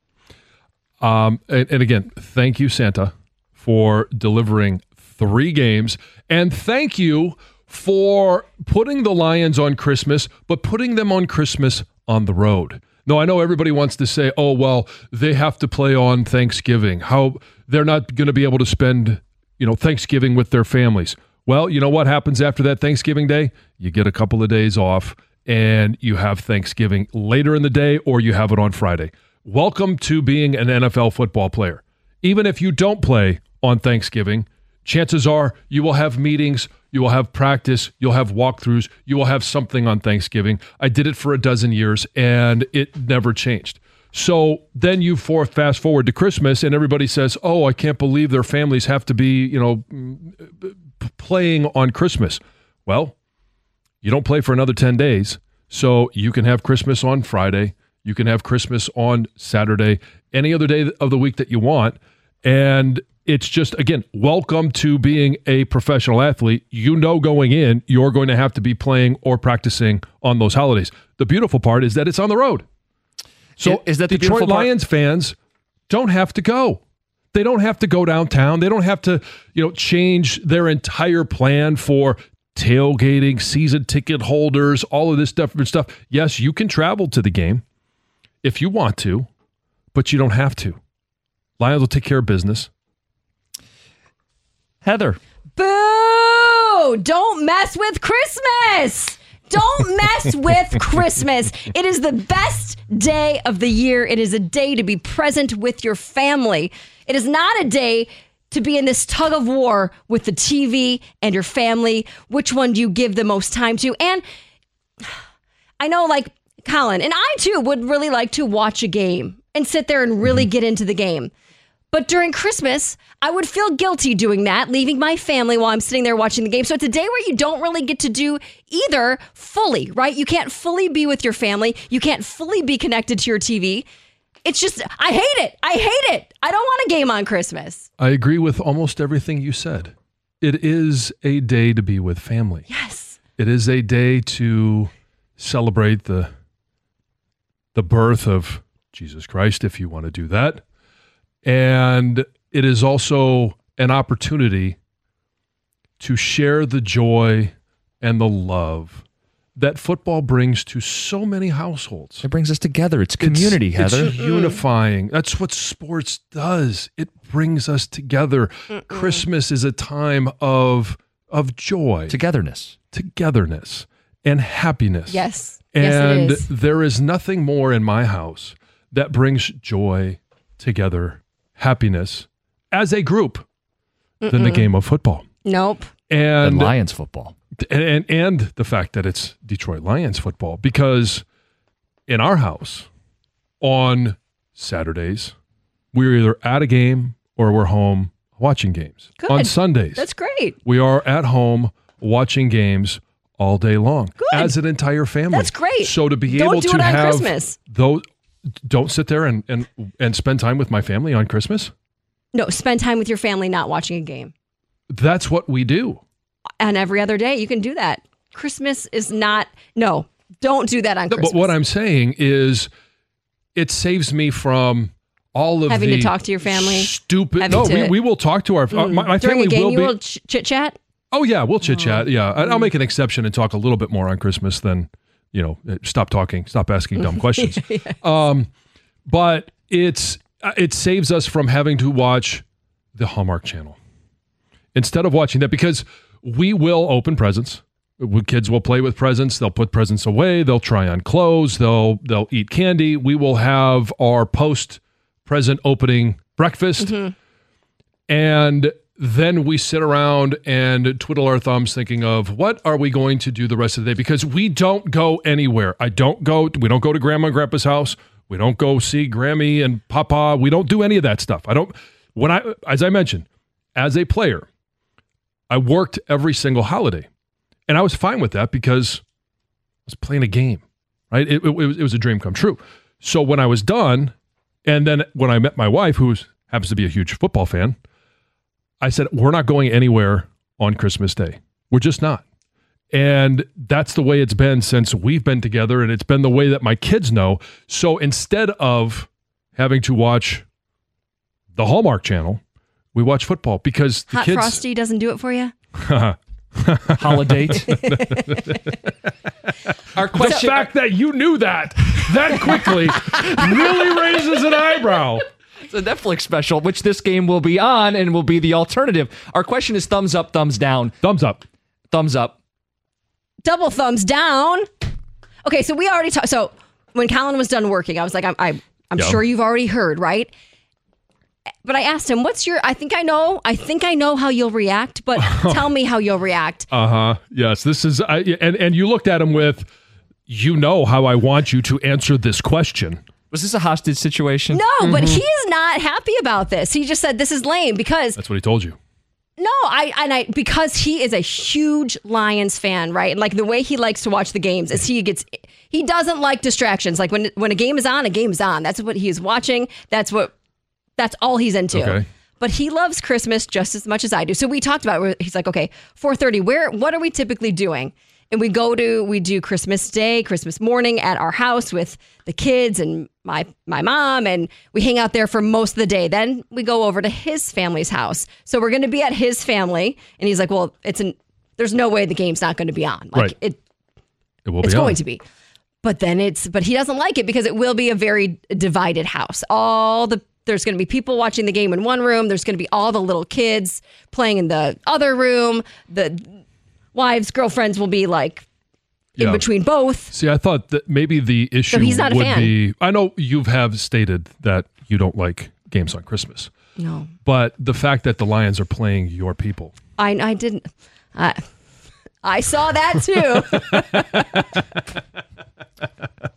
And again, thank you, Santa, for delivering 3 games. And thank you for putting the Lions on Christmas, but putting them on Christmas on the road. No, I know everybody wants to say, oh, well, they have to play on Thanksgiving. How they're not going to be able to spend, Thanksgiving with their families. Well, you know what happens after that Thanksgiving Day? You get a couple of days off and you have Thanksgiving later in the day, or you have it on Friday. Welcome to being an NFL football player. Even if you don't play on Thanksgiving, chances are you will have meetings, you will have practice, you'll have walkthroughs, you will have something on Thanksgiving. I did it for a dozen years, and it never changed. So then you fast forward to Christmas, and everybody says, oh, I can't believe their families have to be, playing on Christmas. Well, you don't play for another 10 days, so you can have Christmas on Friday, you can have Christmas on Saturday, any other day of the week that you want, and it's just, again, welcome to being a professional athlete. Going in, you're going to have to be playing or practicing on those holidays. The beautiful part is that it's on the road. So is that the Detroit Lions fans don't have to go. They don't have to go downtown. They don't have to, change their entire plan for tailgating, season ticket holders, all of this different stuff. Yes, you can travel to the game if you want to, but you don't have to. Lions will take care of business. Heather. Boo! Don't mess with Christmas! Don't mess with Christmas. It is the best day of the year. It is a day to be present with your family. It is not a day to be in this tug of war with the TV and your family. Which one do you give the most time to? And I know, like Colin, and I too would really like to watch a game and sit there and really get into the game. But during Christmas, I would feel guilty doing that, leaving my family while I'm sitting there watching the game. So it's a day where you don't really get to do either fully, right? You can't fully be with your family. You can't fully be connected to your TV. It's just, I hate it. I hate it. I don't want a game on Christmas. I agree with almost everything you said. It is a day to be with family. Yes. It is a day to celebrate the birth of Jesus Christ, if you want to do that. And it is also an opportunity to share the joy and the love that football brings to so many households. It brings us together. It's community, Heather. It's unifying. That's what sports does. It brings us together. Christmas is a time of joy. Togetherness, and happiness. Yes. And yes, it is. There is nothing more in my house that brings joy together, happiness as a group than the game of football. Nope. And Lions football. And the fact that it's Detroit Lions football, because in our house on Saturdays, we're either at a game or we're home watching games. Good. On Sundays, that's great. We are at home watching games all day long. Good. As an entire family. That's great. So to be Don't able do to it on have Christmas. those, don't sit there and spend time with my family on Christmas. No, spend time with your family not watching a game. That's what we do. And every other day you can do that. Christmas is not, no, don't do that on Christmas. But what I'm saying is it saves me from all of having the to talk to your family. Stupid. No, we will talk to our my during family. a game, will you be, will chit chat. Oh yeah, we'll chit chat. Yeah, I'll make an exception and talk a little bit more on Christmas than stop talking, stop asking dumb questions. Yes. But it saves us from having to watch the Hallmark Channel instead of watching that, because we will open presents. Kids will play with presents. They'll put presents away. They'll try on clothes. They'll eat candy. We will have our post-present opening breakfast. Mm-hmm. And then we sit around and twiddle our thumbs thinking of what are we going to do the rest of the day, because we don't go anywhere. We don't go to Grandma and Grandpa's house. We don't go see Grammy and Papa. We don't do any of that stuff. As I mentioned, as a player, I worked every single holiday. And I was fine with that because I was playing a game, right? It was a dream come true. So when I was done, and then when I met my wife, who happens to be a huge football fan, I said, we're not going anywhere on Christmas Day. We're just not. And that's the way it's been since we've been together, and it's been the way that my kids know. So instead of having to watch the Hallmark Channel, we watch football because the Hot kids... Frosty doesn't do it for you? Holiday. Our question, the fact that you knew that quickly really raises an eyebrow. It's a Netflix special, which this game will be on and will be the alternative. Our question is thumbs up, thumbs down. Thumbs up. Thumbs up. Double thumbs down. Okay, so we already talked. So when Colin was done working, I was like, I'm sure you've already heard, right? But I asked him, what's your, I think I know how you'll react, but tell me how you'll react. Yes, this is, and you looked at him with, you know how I want you to answer this question. Was this a hostage situation? No, but he's not happy about this. He just said this is lame because... That's what he told you. No, I because he is a huge Lions fan, right? Like the way he likes to watch the games is he doesn't like distractions. Like when a game is on, a game is on. That's what he's watching. That's all he's into. Okay. But he loves Christmas just as much as I do. So we talked about it. He's like, okay, 4:30, what are we typically doing? And we do Christmas Day, Christmas morning at our house with the kids and my mom, and we hang out there for most of the day. Then we go over to his family's house. So we're going to be at his family. And he's like, well, there's no way the game's not going to be on. Like right. It's going to be. But he doesn't like it because it will be a very divided house. There's going to be people watching the game in one room. There's going to be all the little kids playing in the other room. The wives, girlfriends will be like in between both. See, I thought that maybe the issue he's not a fan. Be, I know you have stated that you don't like games on Christmas. No. But the fact that the Lions are playing your people. I didn't. I saw that too.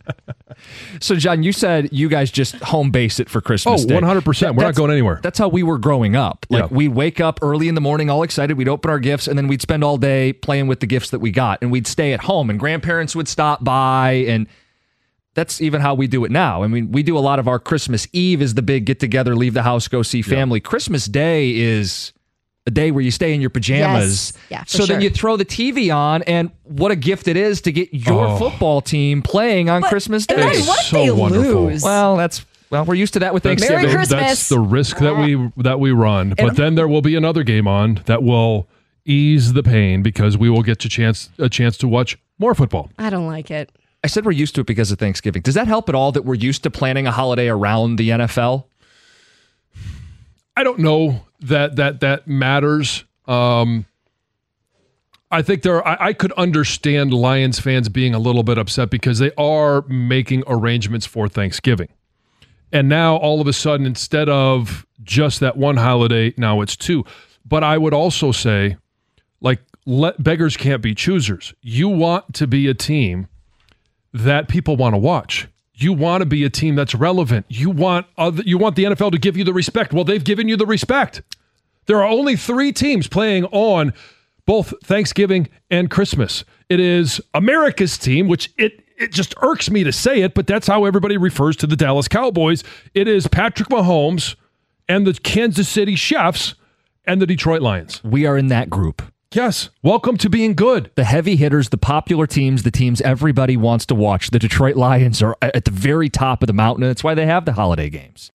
So, John, you said you guys just home base it for Christmas Day. 100%. We're not going anywhere. That's how we were growing up. Like, we'd wake up early in the morning, all excited. We'd open our gifts, and then we'd spend all day playing with the gifts that we got. And we'd stay at home, and grandparents would stop by. And that's even how we do it now. I mean, we do a lot of our Christmas Eve is the big get-together, leave the house, go see family. Christmas Day is a day where you stay in your pajamas. Yes. Yeah, so then you throw the TV on, and what a gift it is to get your football team playing on Christmas Day. What if they lose? Well, we're used to that with Thanksgiving. Merry Christmas. That's the risk that we run. But then there will be another game on that will ease the pain because we will get a chance to watch more football. I don't like it. I said we're used to it because of Thanksgiving. Does that help at all that we're used to planning a holiday around the NFL? I don't know that matters. I think I could understand Lions fans being a little bit upset because they are making arrangements for Thanksgiving. And now all of a sudden, instead of just that one holiday, now it's two. But I would also say, like, beggars can't be choosers. You want to be a team that people want to watch. You want to be a team that's relevant. You want the NFL to give you the respect. Well, they've given you the respect. There are only 3 teams playing on both Thanksgiving and Christmas. It is America's team, which it just irks me to say it, but that's how everybody refers to the Dallas Cowboys. It is Patrick Mahomes and the Kansas City Chiefs and the Detroit Lions. We are in that group. Yes. Welcome to being good. The heavy hitters, the popular teams, the teams everybody wants to watch. The Detroit Lions are at the very top of the mountain, and that's why they have the holiday games.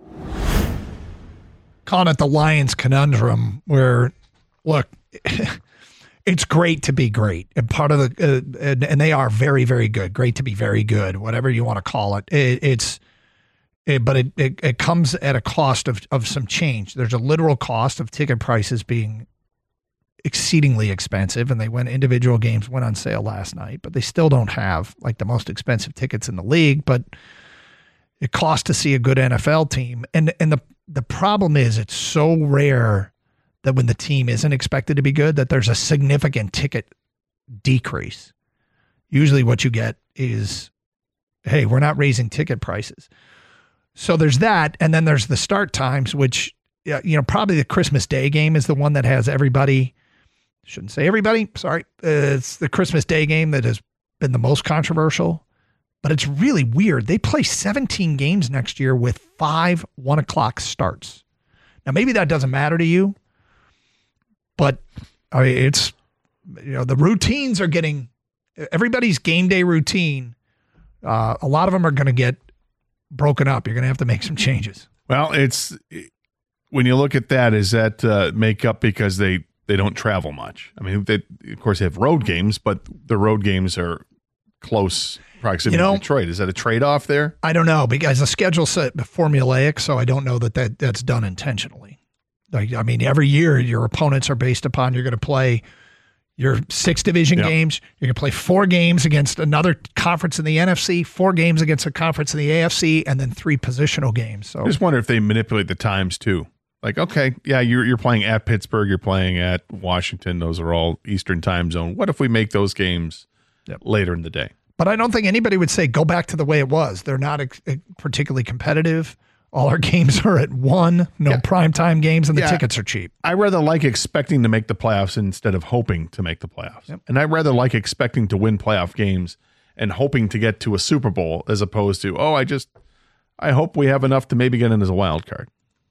Calling it the Lions conundrum, where, look, it's great to be great. And part of and they are very, very good. Great to be very good, whatever you want to call it. But it comes at a cost of some change. There's a literal cost of ticket prices being exceedingly expensive, and individual games went on sale last night, but they still don't have like the most expensive tickets in the league. But it costs to see a good NFL team, and the problem is it's so rare that when the team isn't expected to be good, that there's a significant ticket decrease. Usually, what you get is, hey, we're not raising ticket prices. So there's that, and then there's the start times, which probably the Christmas Day game is the one that has everybody shouldn't say everybody, sorry. It's the Christmas Day game that has been the most controversial, but it's really weird. They play 17 games next year with 5 1 o'clock starts. Now, maybe that doesn't matter to you, but I mean, it's, the routines are getting, everybody's game day routine. A lot of them are going to get broken up. You're going to have to make some changes. Well, when you look at that, is that make up because they don't travel much? I mean, of course, they have road games, but the road games are close proximity to Detroit. Is that a trade-off there? I don't know, because the schedule's set formulaic, so I don't know that's done intentionally. Like, I mean, every year your opponents are based upon you're going to play your 6 division games. You're going to play 4 games against another conference in the NFC, 4 games against a conference in the AFC, and then 3 positional games. So I just wonder if they manipulate the times too. Like, okay, yeah, you're playing at Pittsburgh, you're playing at Washington. Those are all Eastern time zone. What if we make those games later in the day? But I don't think anybody would say go back to the way it was. They're not particularly competitive. All our games are at 1, primetime games, and the tickets are cheap. I rather like expecting to make the playoffs instead of hoping to make the playoffs. Yep. And I rather like expecting to win playoff games and hoping to get to a Super Bowl as opposed to, I hope we have enough to maybe get in as a wild card.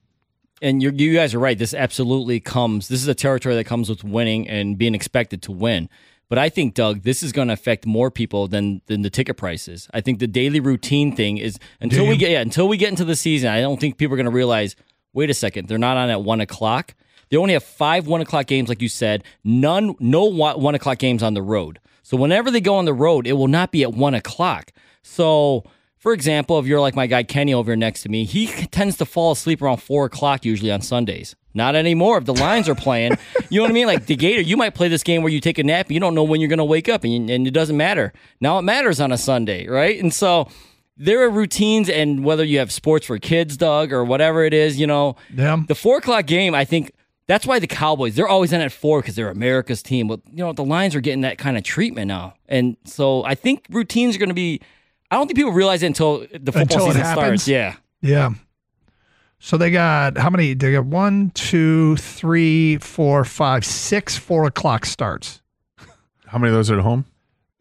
And you guys are right. This absolutely this is a territory that comes with winning and being expected to win. But I think, Doug, this is going to affect more people than the ticket prices. I think the daily routine thing is until we get into the season, I don't think people are going to realize, wait a second, they're not on at 1 o'clock. They only have 5 1 o'clock games, like you said, no 1 o'clock games on the road. So whenever they go on the road, it will not be at 1 o'clock. So, for example, if you're like my guy Kenny over here next to me, he tends to fall asleep around 4 o'clock usually on Sundays. Not anymore. If the Lions are playing, you know what I mean? Like the Gator, you might play this game where you take a nap and you don't know when you're going to wake up, and it doesn't matter. Now it matters on a Sunday, right? And so there are routines, and whether you have sports for kids, Doug, or whatever it is, the 4 o'clock game, I think that's why the Cowboys, they're always in at 4 because they're America's team. But, the Lions are getting that kind of treatment now. And so I think routines are going to be, I don't think people realize it until the football season starts. Yeah. Yeah. So they got how many? They got 1, 2, 3, 4, 5, 6 4 o'clock starts. How many of those are at home?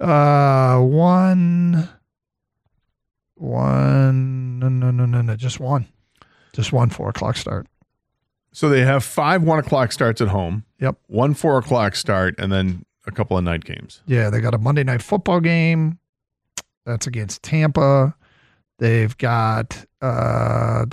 One. No, just one. Just 1 4 o'clock start. So they have 5 1 o'clock starts at home. Yep. 1 4 o'clock start, and then a couple of night games. Yeah, they got a Monday night football game. That's against Tampa. They've got a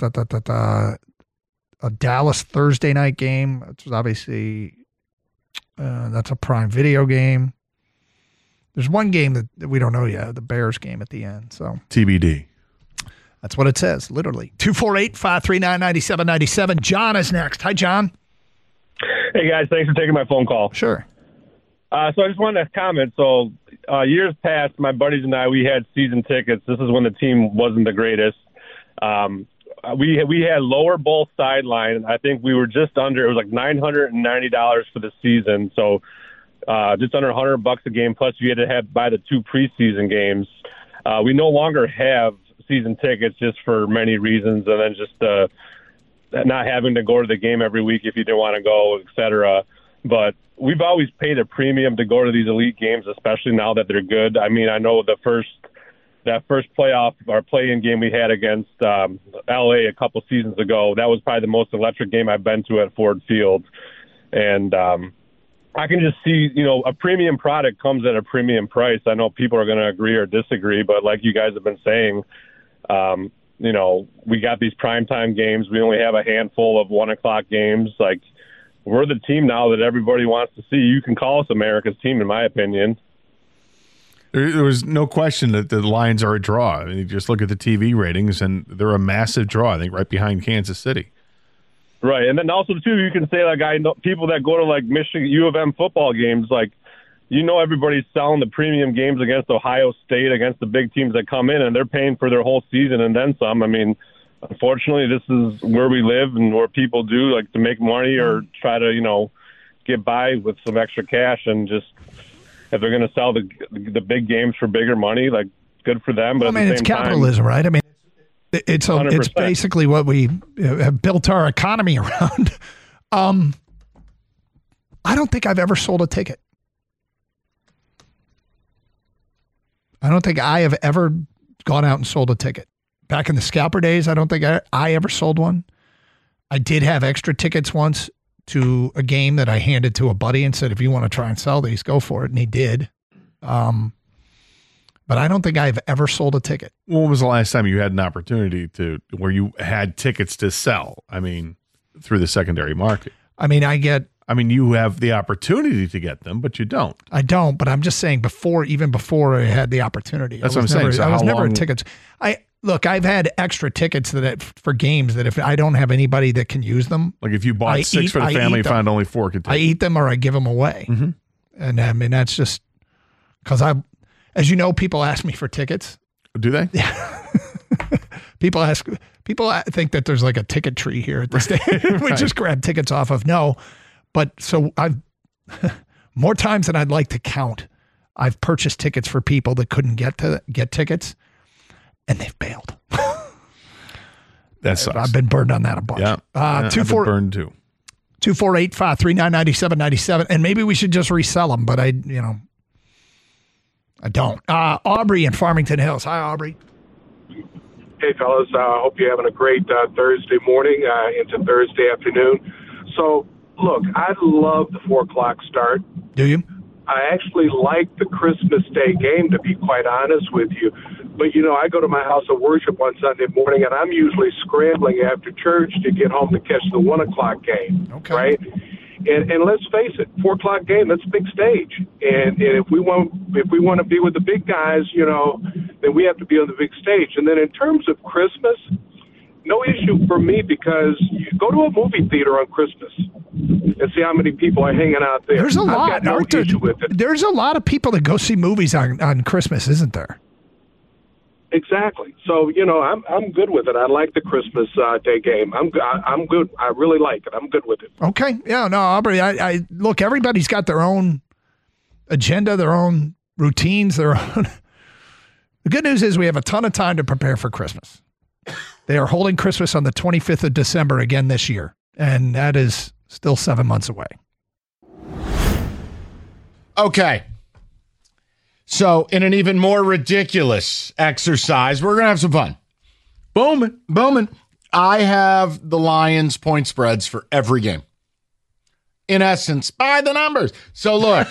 Dallas Thursday night game, which is obviously that's a Prime Video game. There's one game that we don't know yet, the Bears game at the end. So TBD. That's what it says, literally. 248-539-9797. John is next. Hi, John. Hey, guys. Thanks for taking my phone call. Sure. So I just wanted to comment. So years past, my buddies and I, we had season tickets. This is when the team wasn't the greatest. We had lower bowl sideline. I think we were just under, it was like $990 for the season. So just under $100 a game. Plus you had to buy the 2 preseason games. We no longer have season tickets just for many reasons. And then just not having to go to the game every week if you didn't want to go, et cetera. But we've always paid a premium to go to these elite games, especially now that they're good. I mean, I know that first playoff or play-in game we had against LA a couple seasons ago, that was probably the most electric game I've been to at Ford Field. And I can just see, a premium product comes at a premium price. I know people are going to agree or disagree, but like you guys have been saying, we got these primetime games. We only have a handful of 1 o'clock games. Like, we're the team now that everybody wants to see. You can call us America's team, in my opinion. There was no question that the Lions are a draw. I mean, you just look at the TV ratings, and they're a massive draw, I think, right behind Kansas City. Right, and then also, too, you can say, like, I know people that go to, like, Michigan, U of M football games, like, everybody's selling the premium games against Ohio State, against the big teams that come in, and they're paying for their whole season and then some. I mean, unfortunately, this is where we live and where people do, like, to make money or try to, get by with some extra cash. And just if they're going to sell the big games for bigger money, like, good for them. But at the same it's capitalism, right? I mean, it's basically what we have built our economy around. I don't think I've ever sold a ticket. I don't think I have ever gone out and sold a ticket. Back in the scalper days, I don't think I ever sold one. I did have extra tickets once to a game that I handed to a buddy and said, if you want to try and sell these, go for it. And he did. But I don't think I've ever sold a ticket. When was the last time you had an opportunity where you had tickets to sell? I mean, through the secondary market. I mean, you have the opportunity to get them, but you don't. I don't, but I'm just saying even before I had the opportunity. That's what I'm saying. So I was never a tickets. I've had extra tickets for games that if I don't have anybody that can use them. Like if you bought 6 for the family, find only 4 could take. I eat them or I give them away. Mm-hmm. And I mean, that's just because as you know, people ask me for tickets. Do they? Yeah. People think that there's like a ticket tree here at the station. We just grab tickets off of. No. But so I've more times than I'd like to count, I've purchased tickets for people that couldn't get tickets, and they've bailed. That sucks. I've been burned on that a bunch. Yeah. I've been burned too. 248-539-9797, and maybe we should just resell them, but I don't. Aubrey in Farmington Hills. Hi, Aubrey. Hey, fellas. Hope you're having a great Thursday morning into Thursday afternoon. So, look, I love the 4 o'clock start. Do you? I actually like the Christmas Day game, to be quite honest with you. But, I go to my house of worship on Sunday morning, and I'm usually scrambling after church to get home to catch the 1 o'clock game. Okay. Right? And let's face it, 4 o'clock game, that's a big stage. And if we want to be with the big guys, then we have to be on the big stage. And then in terms of Christmas, no issue for me, because you go to a movie theater on Christmas and see how many people are hanging out there. There's a lot. I've got no issue with it. There's a lot of people that go see movies on Christmas, isn't there? Exactly. So I'm good with it. I like the Christmas Day game. I'm good. I really like it. I'm good with it. Okay. Yeah. No, Aubrey. I look. Everybody's got their own agenda, their own routines, their own. The good news is we have a ton of time to prepare for Christmas. They are holding Christmas on the 25th of December again this year, and that is still 7 months away. Okay. So, in an even more ridiculous exercise, we're going to have some fun. Bowman. I have the Lions point spreads for every game. In essence, by the numbers. So, look.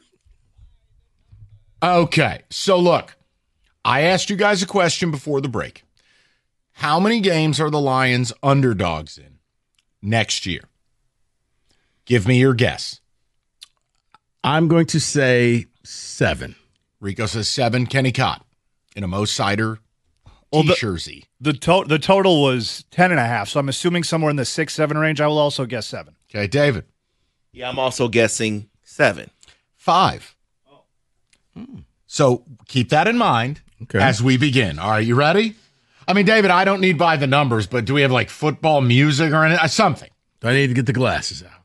Okay. So, look. I asked you guys a question before the break. How many games are the Lions underdogs in next year? Give me your guess. I'm going to say 7. Rico says 7. Kenny Cott in a Mo Sider T-jersey. The total was 10.5, so I'm assuming somewhere in the 6-7 range. I will also guess 7. Okay, David. Yeah, I'm also guessing 7. 5. So keep that in mind as we begin. All right, you ready? I mean, David, I don't need by the numbers, but do we have like football music or anything? Something. I need to get the glasses out.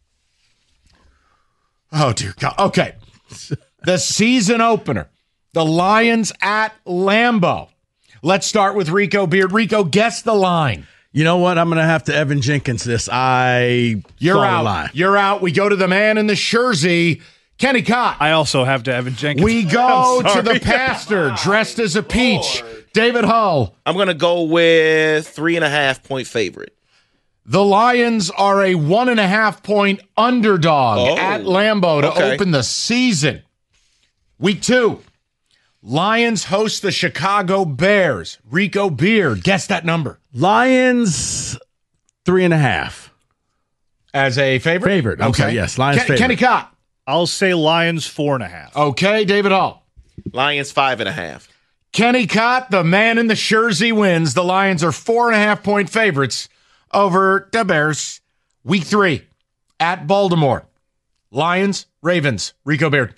Oh, dear God. Okay. The season opener, the Lions at Lambeau. Let's start with Rico Beard. Rico, guess the line. You know what? I'm going to have to Evan Jenkins this. You're out. You're out. We go to the man in the jersey, Kenny Cott. I also have to Evan Jenkins. We go to the pastor dressed as a peach, David Hull. I'm going to go with 3.5-point favorite. The Lions are a 1.5-point underdog at Lambeau to open the season. Week 2, Lions host the Chicago Bears. Rico Beard, guess that number. Lions 3.5. As a favorite? Favorite. Okay, yes. Lions favorite. Kenny Cott. I'll say Lions 4.5. Okay, David Hall. Lions 5.5. Kenny Cott, the man in the jersey, wins. The Lions are 4.5-point favorites over the Bears. Week 3 at Baltimore. Lions, Ravens. Rico Beard.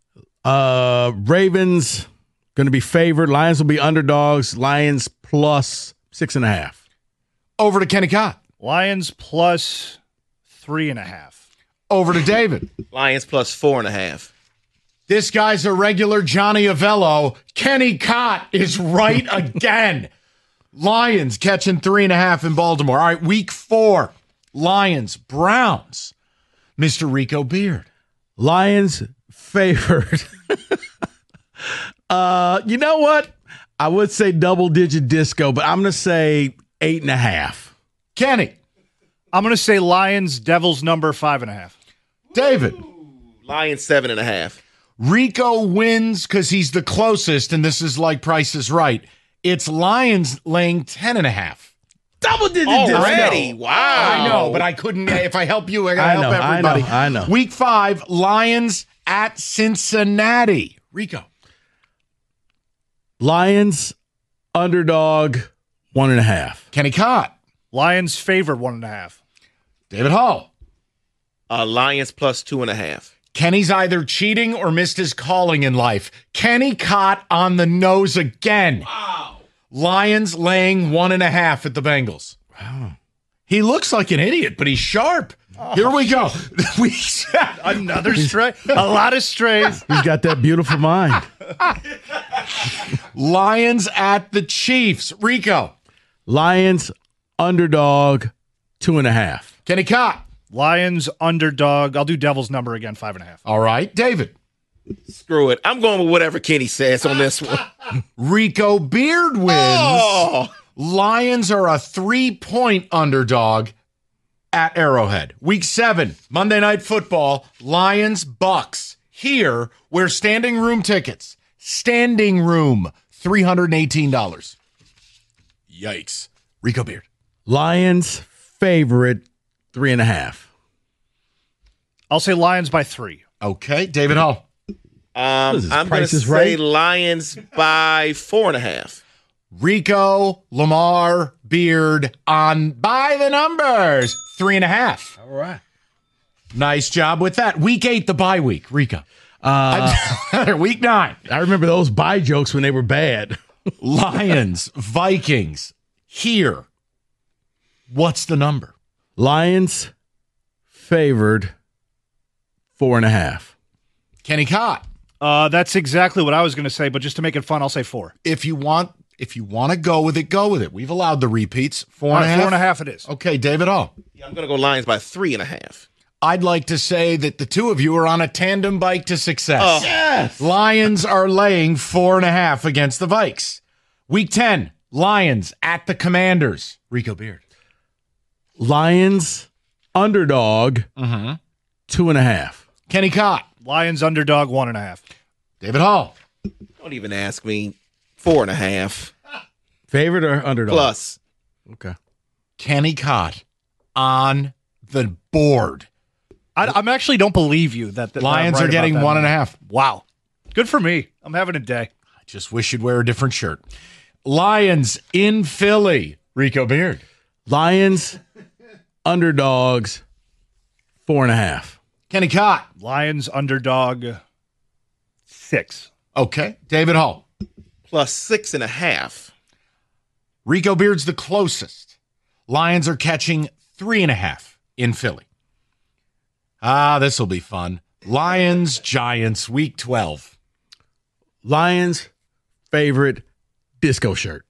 Ravens going to be favored. Lions will be underdogs. Lions plus 6.5. Over to Kenny Cott. Lions plus 3.5. Over to David. Lions plus 4.5. This guy's a regular Johnny Avello. Kenny Cott is right again. Lions catching 3.5 in Baltimore. All right, week 4. Lions, Browns. Mr. Rico Beard. Lions favored. You know what? I would say double-digit disco, but I'm going to say 8.5. Kenny. I'm going to say Lions, Devils number 5.5. David. Lions 7.5. Rico wins because he's the closest, and this is like Price is Right. It's Lions laying 10.5. Double-digit already. disco. Wow. I know, but I couldn't. If I help you, I got to help everybody. I know. Week 5, Lions at Cincinnati. Rico. Lions underdog 1.5. Kenny Cott. Lions favored 1.5. David Hall. Lions plus 2.5. Kenny's either cheating or missed his calling in life. Kenny Cott on the nose again. Wow. Lions laying 1.5 at the Bengals. Wow. He looks like an idiot, but he's sharp. Here we go. Another stray. A lot of strays. He's got that beautiful mind. Lions at the Chiefs. Rico. Lions underdog 2.5. Kenny Cott. Lions underdog. I'll do Devils number again, 5.5. All right. David. Screw it. I'm going with whatever Kenny says on this one. Rico Beard wins. Oh. Lions are a 3-point underdog at Arrowhead. Week 7, Monday Night Football, Lions, Bucks. Here, we're standing room tickets. Standing room, $318. Yikes. Rico Beard. Lions favorite 3.5. I'll say Lions by 3. Okay. David Hall. I'm going to say Lions by 4.5. Rico, Lamar, Beard on by the numbers. 3.5. All right. Nice job with that. Week 8, the bye week. Rico. Week 9. I remember those bye jokes when they were bad. Lions, Vikings. Here. What's the number? Lions favored 4.5. Kenny Cott. That's exactly what I was going to say, but just to make it fun, I'll say 4. If you want to go with it, go with it. We've allowed the repeats. 4.5. 4.5 it is. Okay, David Hall. Yeah, I'm going to go Lions by 3.5. I'd like to say that the two of you are on a tandem bike to success. Oh. Yes. Lions are laying 4.5 against the Vikes. Week 10, Lions at the Commanders. Rico Beard. Lions underdog 2.5. Kenny Cott. Lions underdog 1.5. David Hall. Don't even ask me. 4.5. Favorite or underdog? Plus. Okay. Kenny Cott on the board. I'm actually don't believe you that the Lions are getting 1.5. Wow. Good for me. I'm having a day. I just wish you'd wear a different shirt. Lions in Philly. Rico Beard. Lions underdogs 4.5. Kenny Cott. Lions underdog 6. Okay. David Hall. Plus 6.5. Rico Beard's the closest. Lions are catching 3.5 in Philly. This will be fun. Lions, Giants, week 12. Lions favorite disco shirt.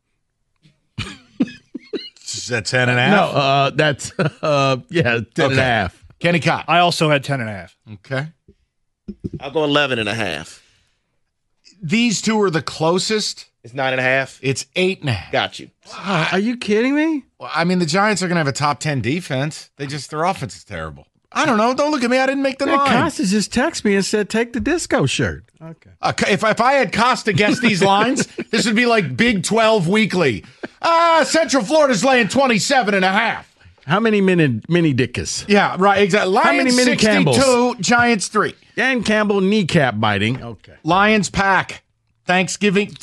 Is that 10.5? No, that's 10.5. Kenny Cott. I also had 10.5. Okay. I'll go 11.5. These two are the closest. It's 9.5. It's 8.5. Got you. Are you kidding me? Well, I mean, the Giants are going to have a top 10 defense. Their offense is terrible. I don't know. Don't look at me. I didn't make the line. Costa just texted me and said, take the disco shirt. Okay. If I had Costa guess these lines, this would be like Big 12 Weekly. Central Florida's laying 27.5. How many mini dickas? Yeah, right, exactly. Lions How many mini 62, Campbells? Giants 3. Dan Campbell kneecap biting. Okay. Lions pack. Thanksgiving.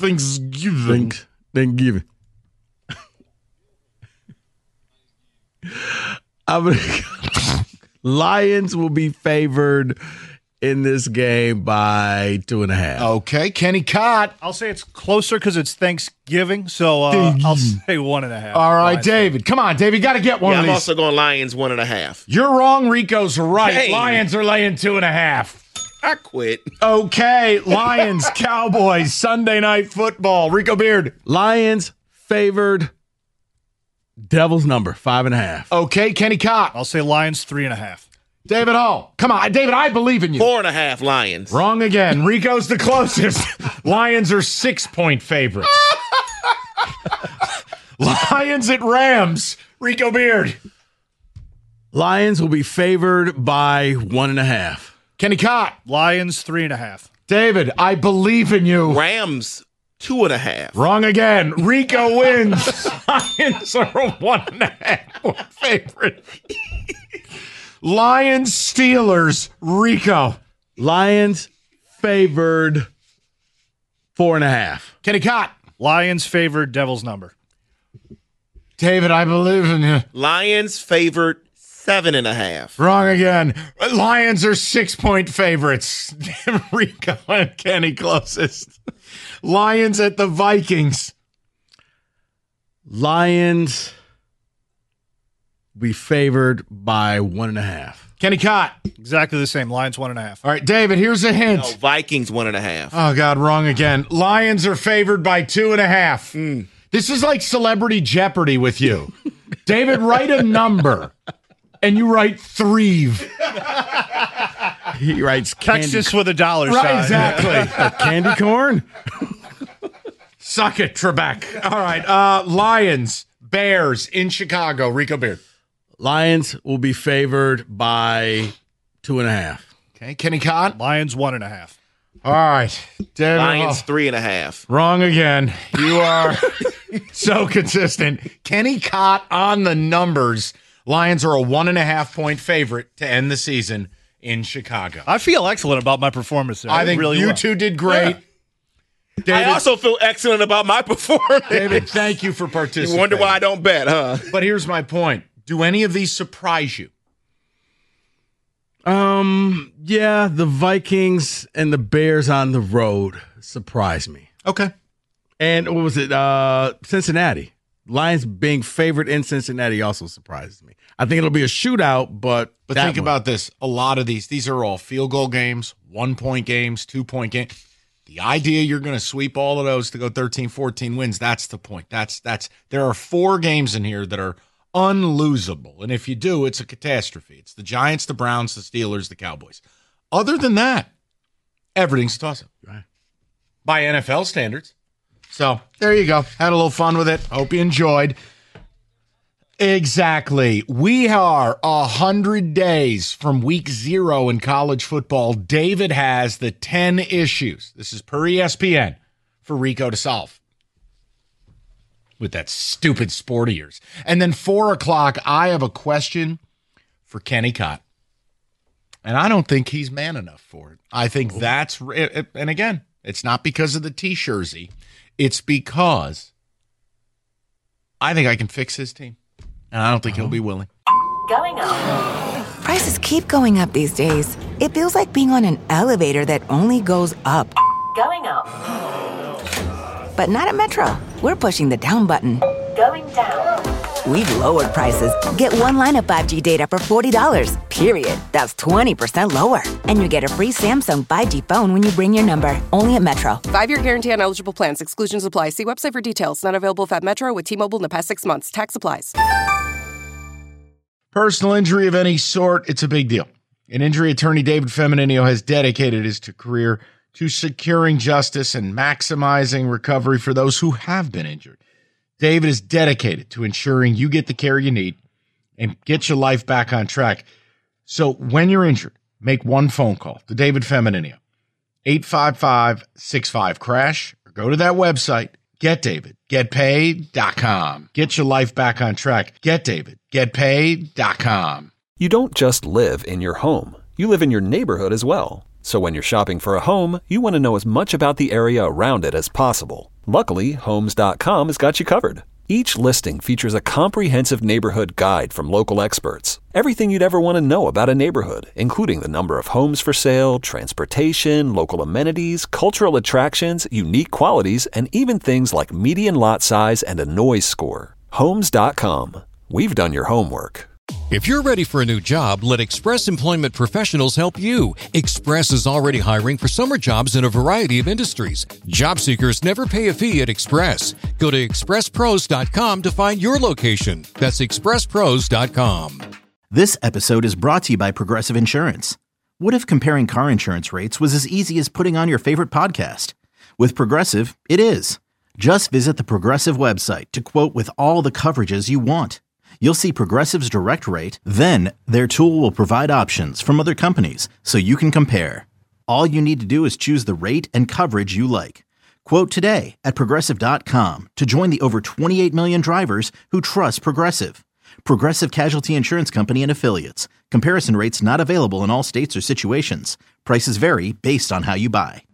Lions will be favored in this game by 2.5. Okay, Kenny Cott. I'll say it's closer because it's Thanksgiving, so I'll say 1.5. All right, Lions David. Come on, David. Got to get one of I'm these. also going Lions 1.5. You're wrong. Rico's right. Hey. Lions are laying 2.5. I quit. Okay, Lions, Cowboys, Sunday Night Football. Rico Beard. Lions favored. Devil's number 5.5. Okay, Kenny Cott. I'll say Lions 3.5. David Hall. Come on, David, I believe in you. 4.5 Lions. Wrong again. Rico's the closest. Lions are 6-point favorites. Lions at Rams. Rico Beard. Lions will be favored by 1.5. Kenny Cott. Lions 3.5. David, I believe in you. Rams 2.5. Wrong again. Rico wins. Lions are a 1.5 favorite. Lions Steelers. Rico. Lions favored 4.5. Kenny Cott. Lions favored Devil's number. David, I believe in you. Lions favored 7.5. Wrong again. Lions are 6-point favorites. Rico and Kenny closest. Lions at the Vikings. Lions be favored by 1.5. Kenny Cott. Exactly the same. Lions 1.5. All right, David, here's a hint. No, Vikings 1.5. Oh, God, wrong again. Lions are favored by 2.5. This is like Celebrity Jeopardy with you. David, write a number, and you write 3. He writes Texas with a dollar sign. Right, exactly. Candy corn. Suck it, Trebek. All right, Lions, Bears in Chicago. Rico Beard. Lions will be favored by 2.5. Okay, Kenny Cott. Lions 1.5. All right, David. Lions 3.5. Wrong again. You are so consistent. Kenny Cott on the numbers. Lions are a 1.5-point favorite to end the season in Chicago. I feel excellent about my performance there. I think really you well. two did great. Yeah. David, I also feel excellent about my performance. David, thank you for participating. You wonder why I don't bet, huh? But here's my point. Do any of these surprise you? Yeah, the Vikings and the Bears on the road surprised me. Okay. And what was it? Cincinnati. Lions being favored in Cincinnati also surprises me. I think it'll be a shootout, but think about this. A lot of these are all field goal games, 1-point games, 2-point games. The idea you're going to sweep all of those to go 13, 14 wins, that's the point. That's there are 4 games in here that are unlosable. And if you do, it's a catastrophe. It's the Giants, the Browns, the Steelers, the Cowboys. Other than that, everything's a toss-up. Right. By NFL standards. So there you go. Had a little fun with it. Hope you enjoyed. Exactly. We are 100 days from week 0 in college football. David has the 10 issues. This is per ESPN for Rico to solve. With that stupid sport of yours. And then 4 o'clock, I have a question for Kenny Cott. And I don't think he's man enough for it. I think that's, and again, it's not because of the T-Shirzy. It's because I think I can fix his team. And I don't think he'll be willing. Going up. Prices keep going up these days. It feels like being on an elevator that only goes up. Going up. But not at Metro. We're pushing the down button. Going down. We've lowered prices. Get one line of 5G data for $40, period. That's 20% lower. And you get a free Samsung 5G phone when you bring your number. Only at Metro. 5-year guarantee on eligible plans. Exclusions apply. See website for details. Not available at Metro with T-Mobile in the past 6 months. Tax applies. Personal injury of any sort, it's a big deal. An injury attorney, David Femininio, has dedicated his career to securing justice and maximizing recovery for those who have been injured. David is dedicated to ensuring you get the care you need and get your life back on track. So when you're injured, make one phone call to David Femininio, 855-65-CRASH, or go to that website, GetDavidGetPaid.com. Get your life back on track. GetDavidGetPaid.com. You don't just live in your home. You live in your neighborhood as well. So when you're shopping for a home, you want to know as much about the area around it as possible. Luckily, Homes.com has got you covered. Each listing features a comprehensive neighborhood guide from local experts. Everything you'd ever want to know about a neighborhood, including the number of homes for sale, transportation, local amenities, cultural attractions, unique qualities, and even things like median lot size and a noise score. Homes.com. We've done your homework. If you're ready for a new job, let Express Employment Professionals help you. Express is already hiring for summer jobs in a variety of industries. Job seekers never pay a fee at Express. Go to expresspros.com to find your location. That's expresspros.com. This episode is brought to you by Progressive Insurance. What if comparing car insurance rates was as easy as putting on your favorite podcast? With Progressive, it is. Just visit the Progressive website to quote with all the coverages you want. You'll see Progressive's direct rate, then their tool will provide options from other companies so you can compare. All you need to do is choose the rate and coverage you like. Quote today at Progressive.com to join the over 28 million drivers who trust Progressive. Progressive Casualty Insurance Company and Affiliates. Comparison rates not available in all states or situations. Prices vary based on how you buy.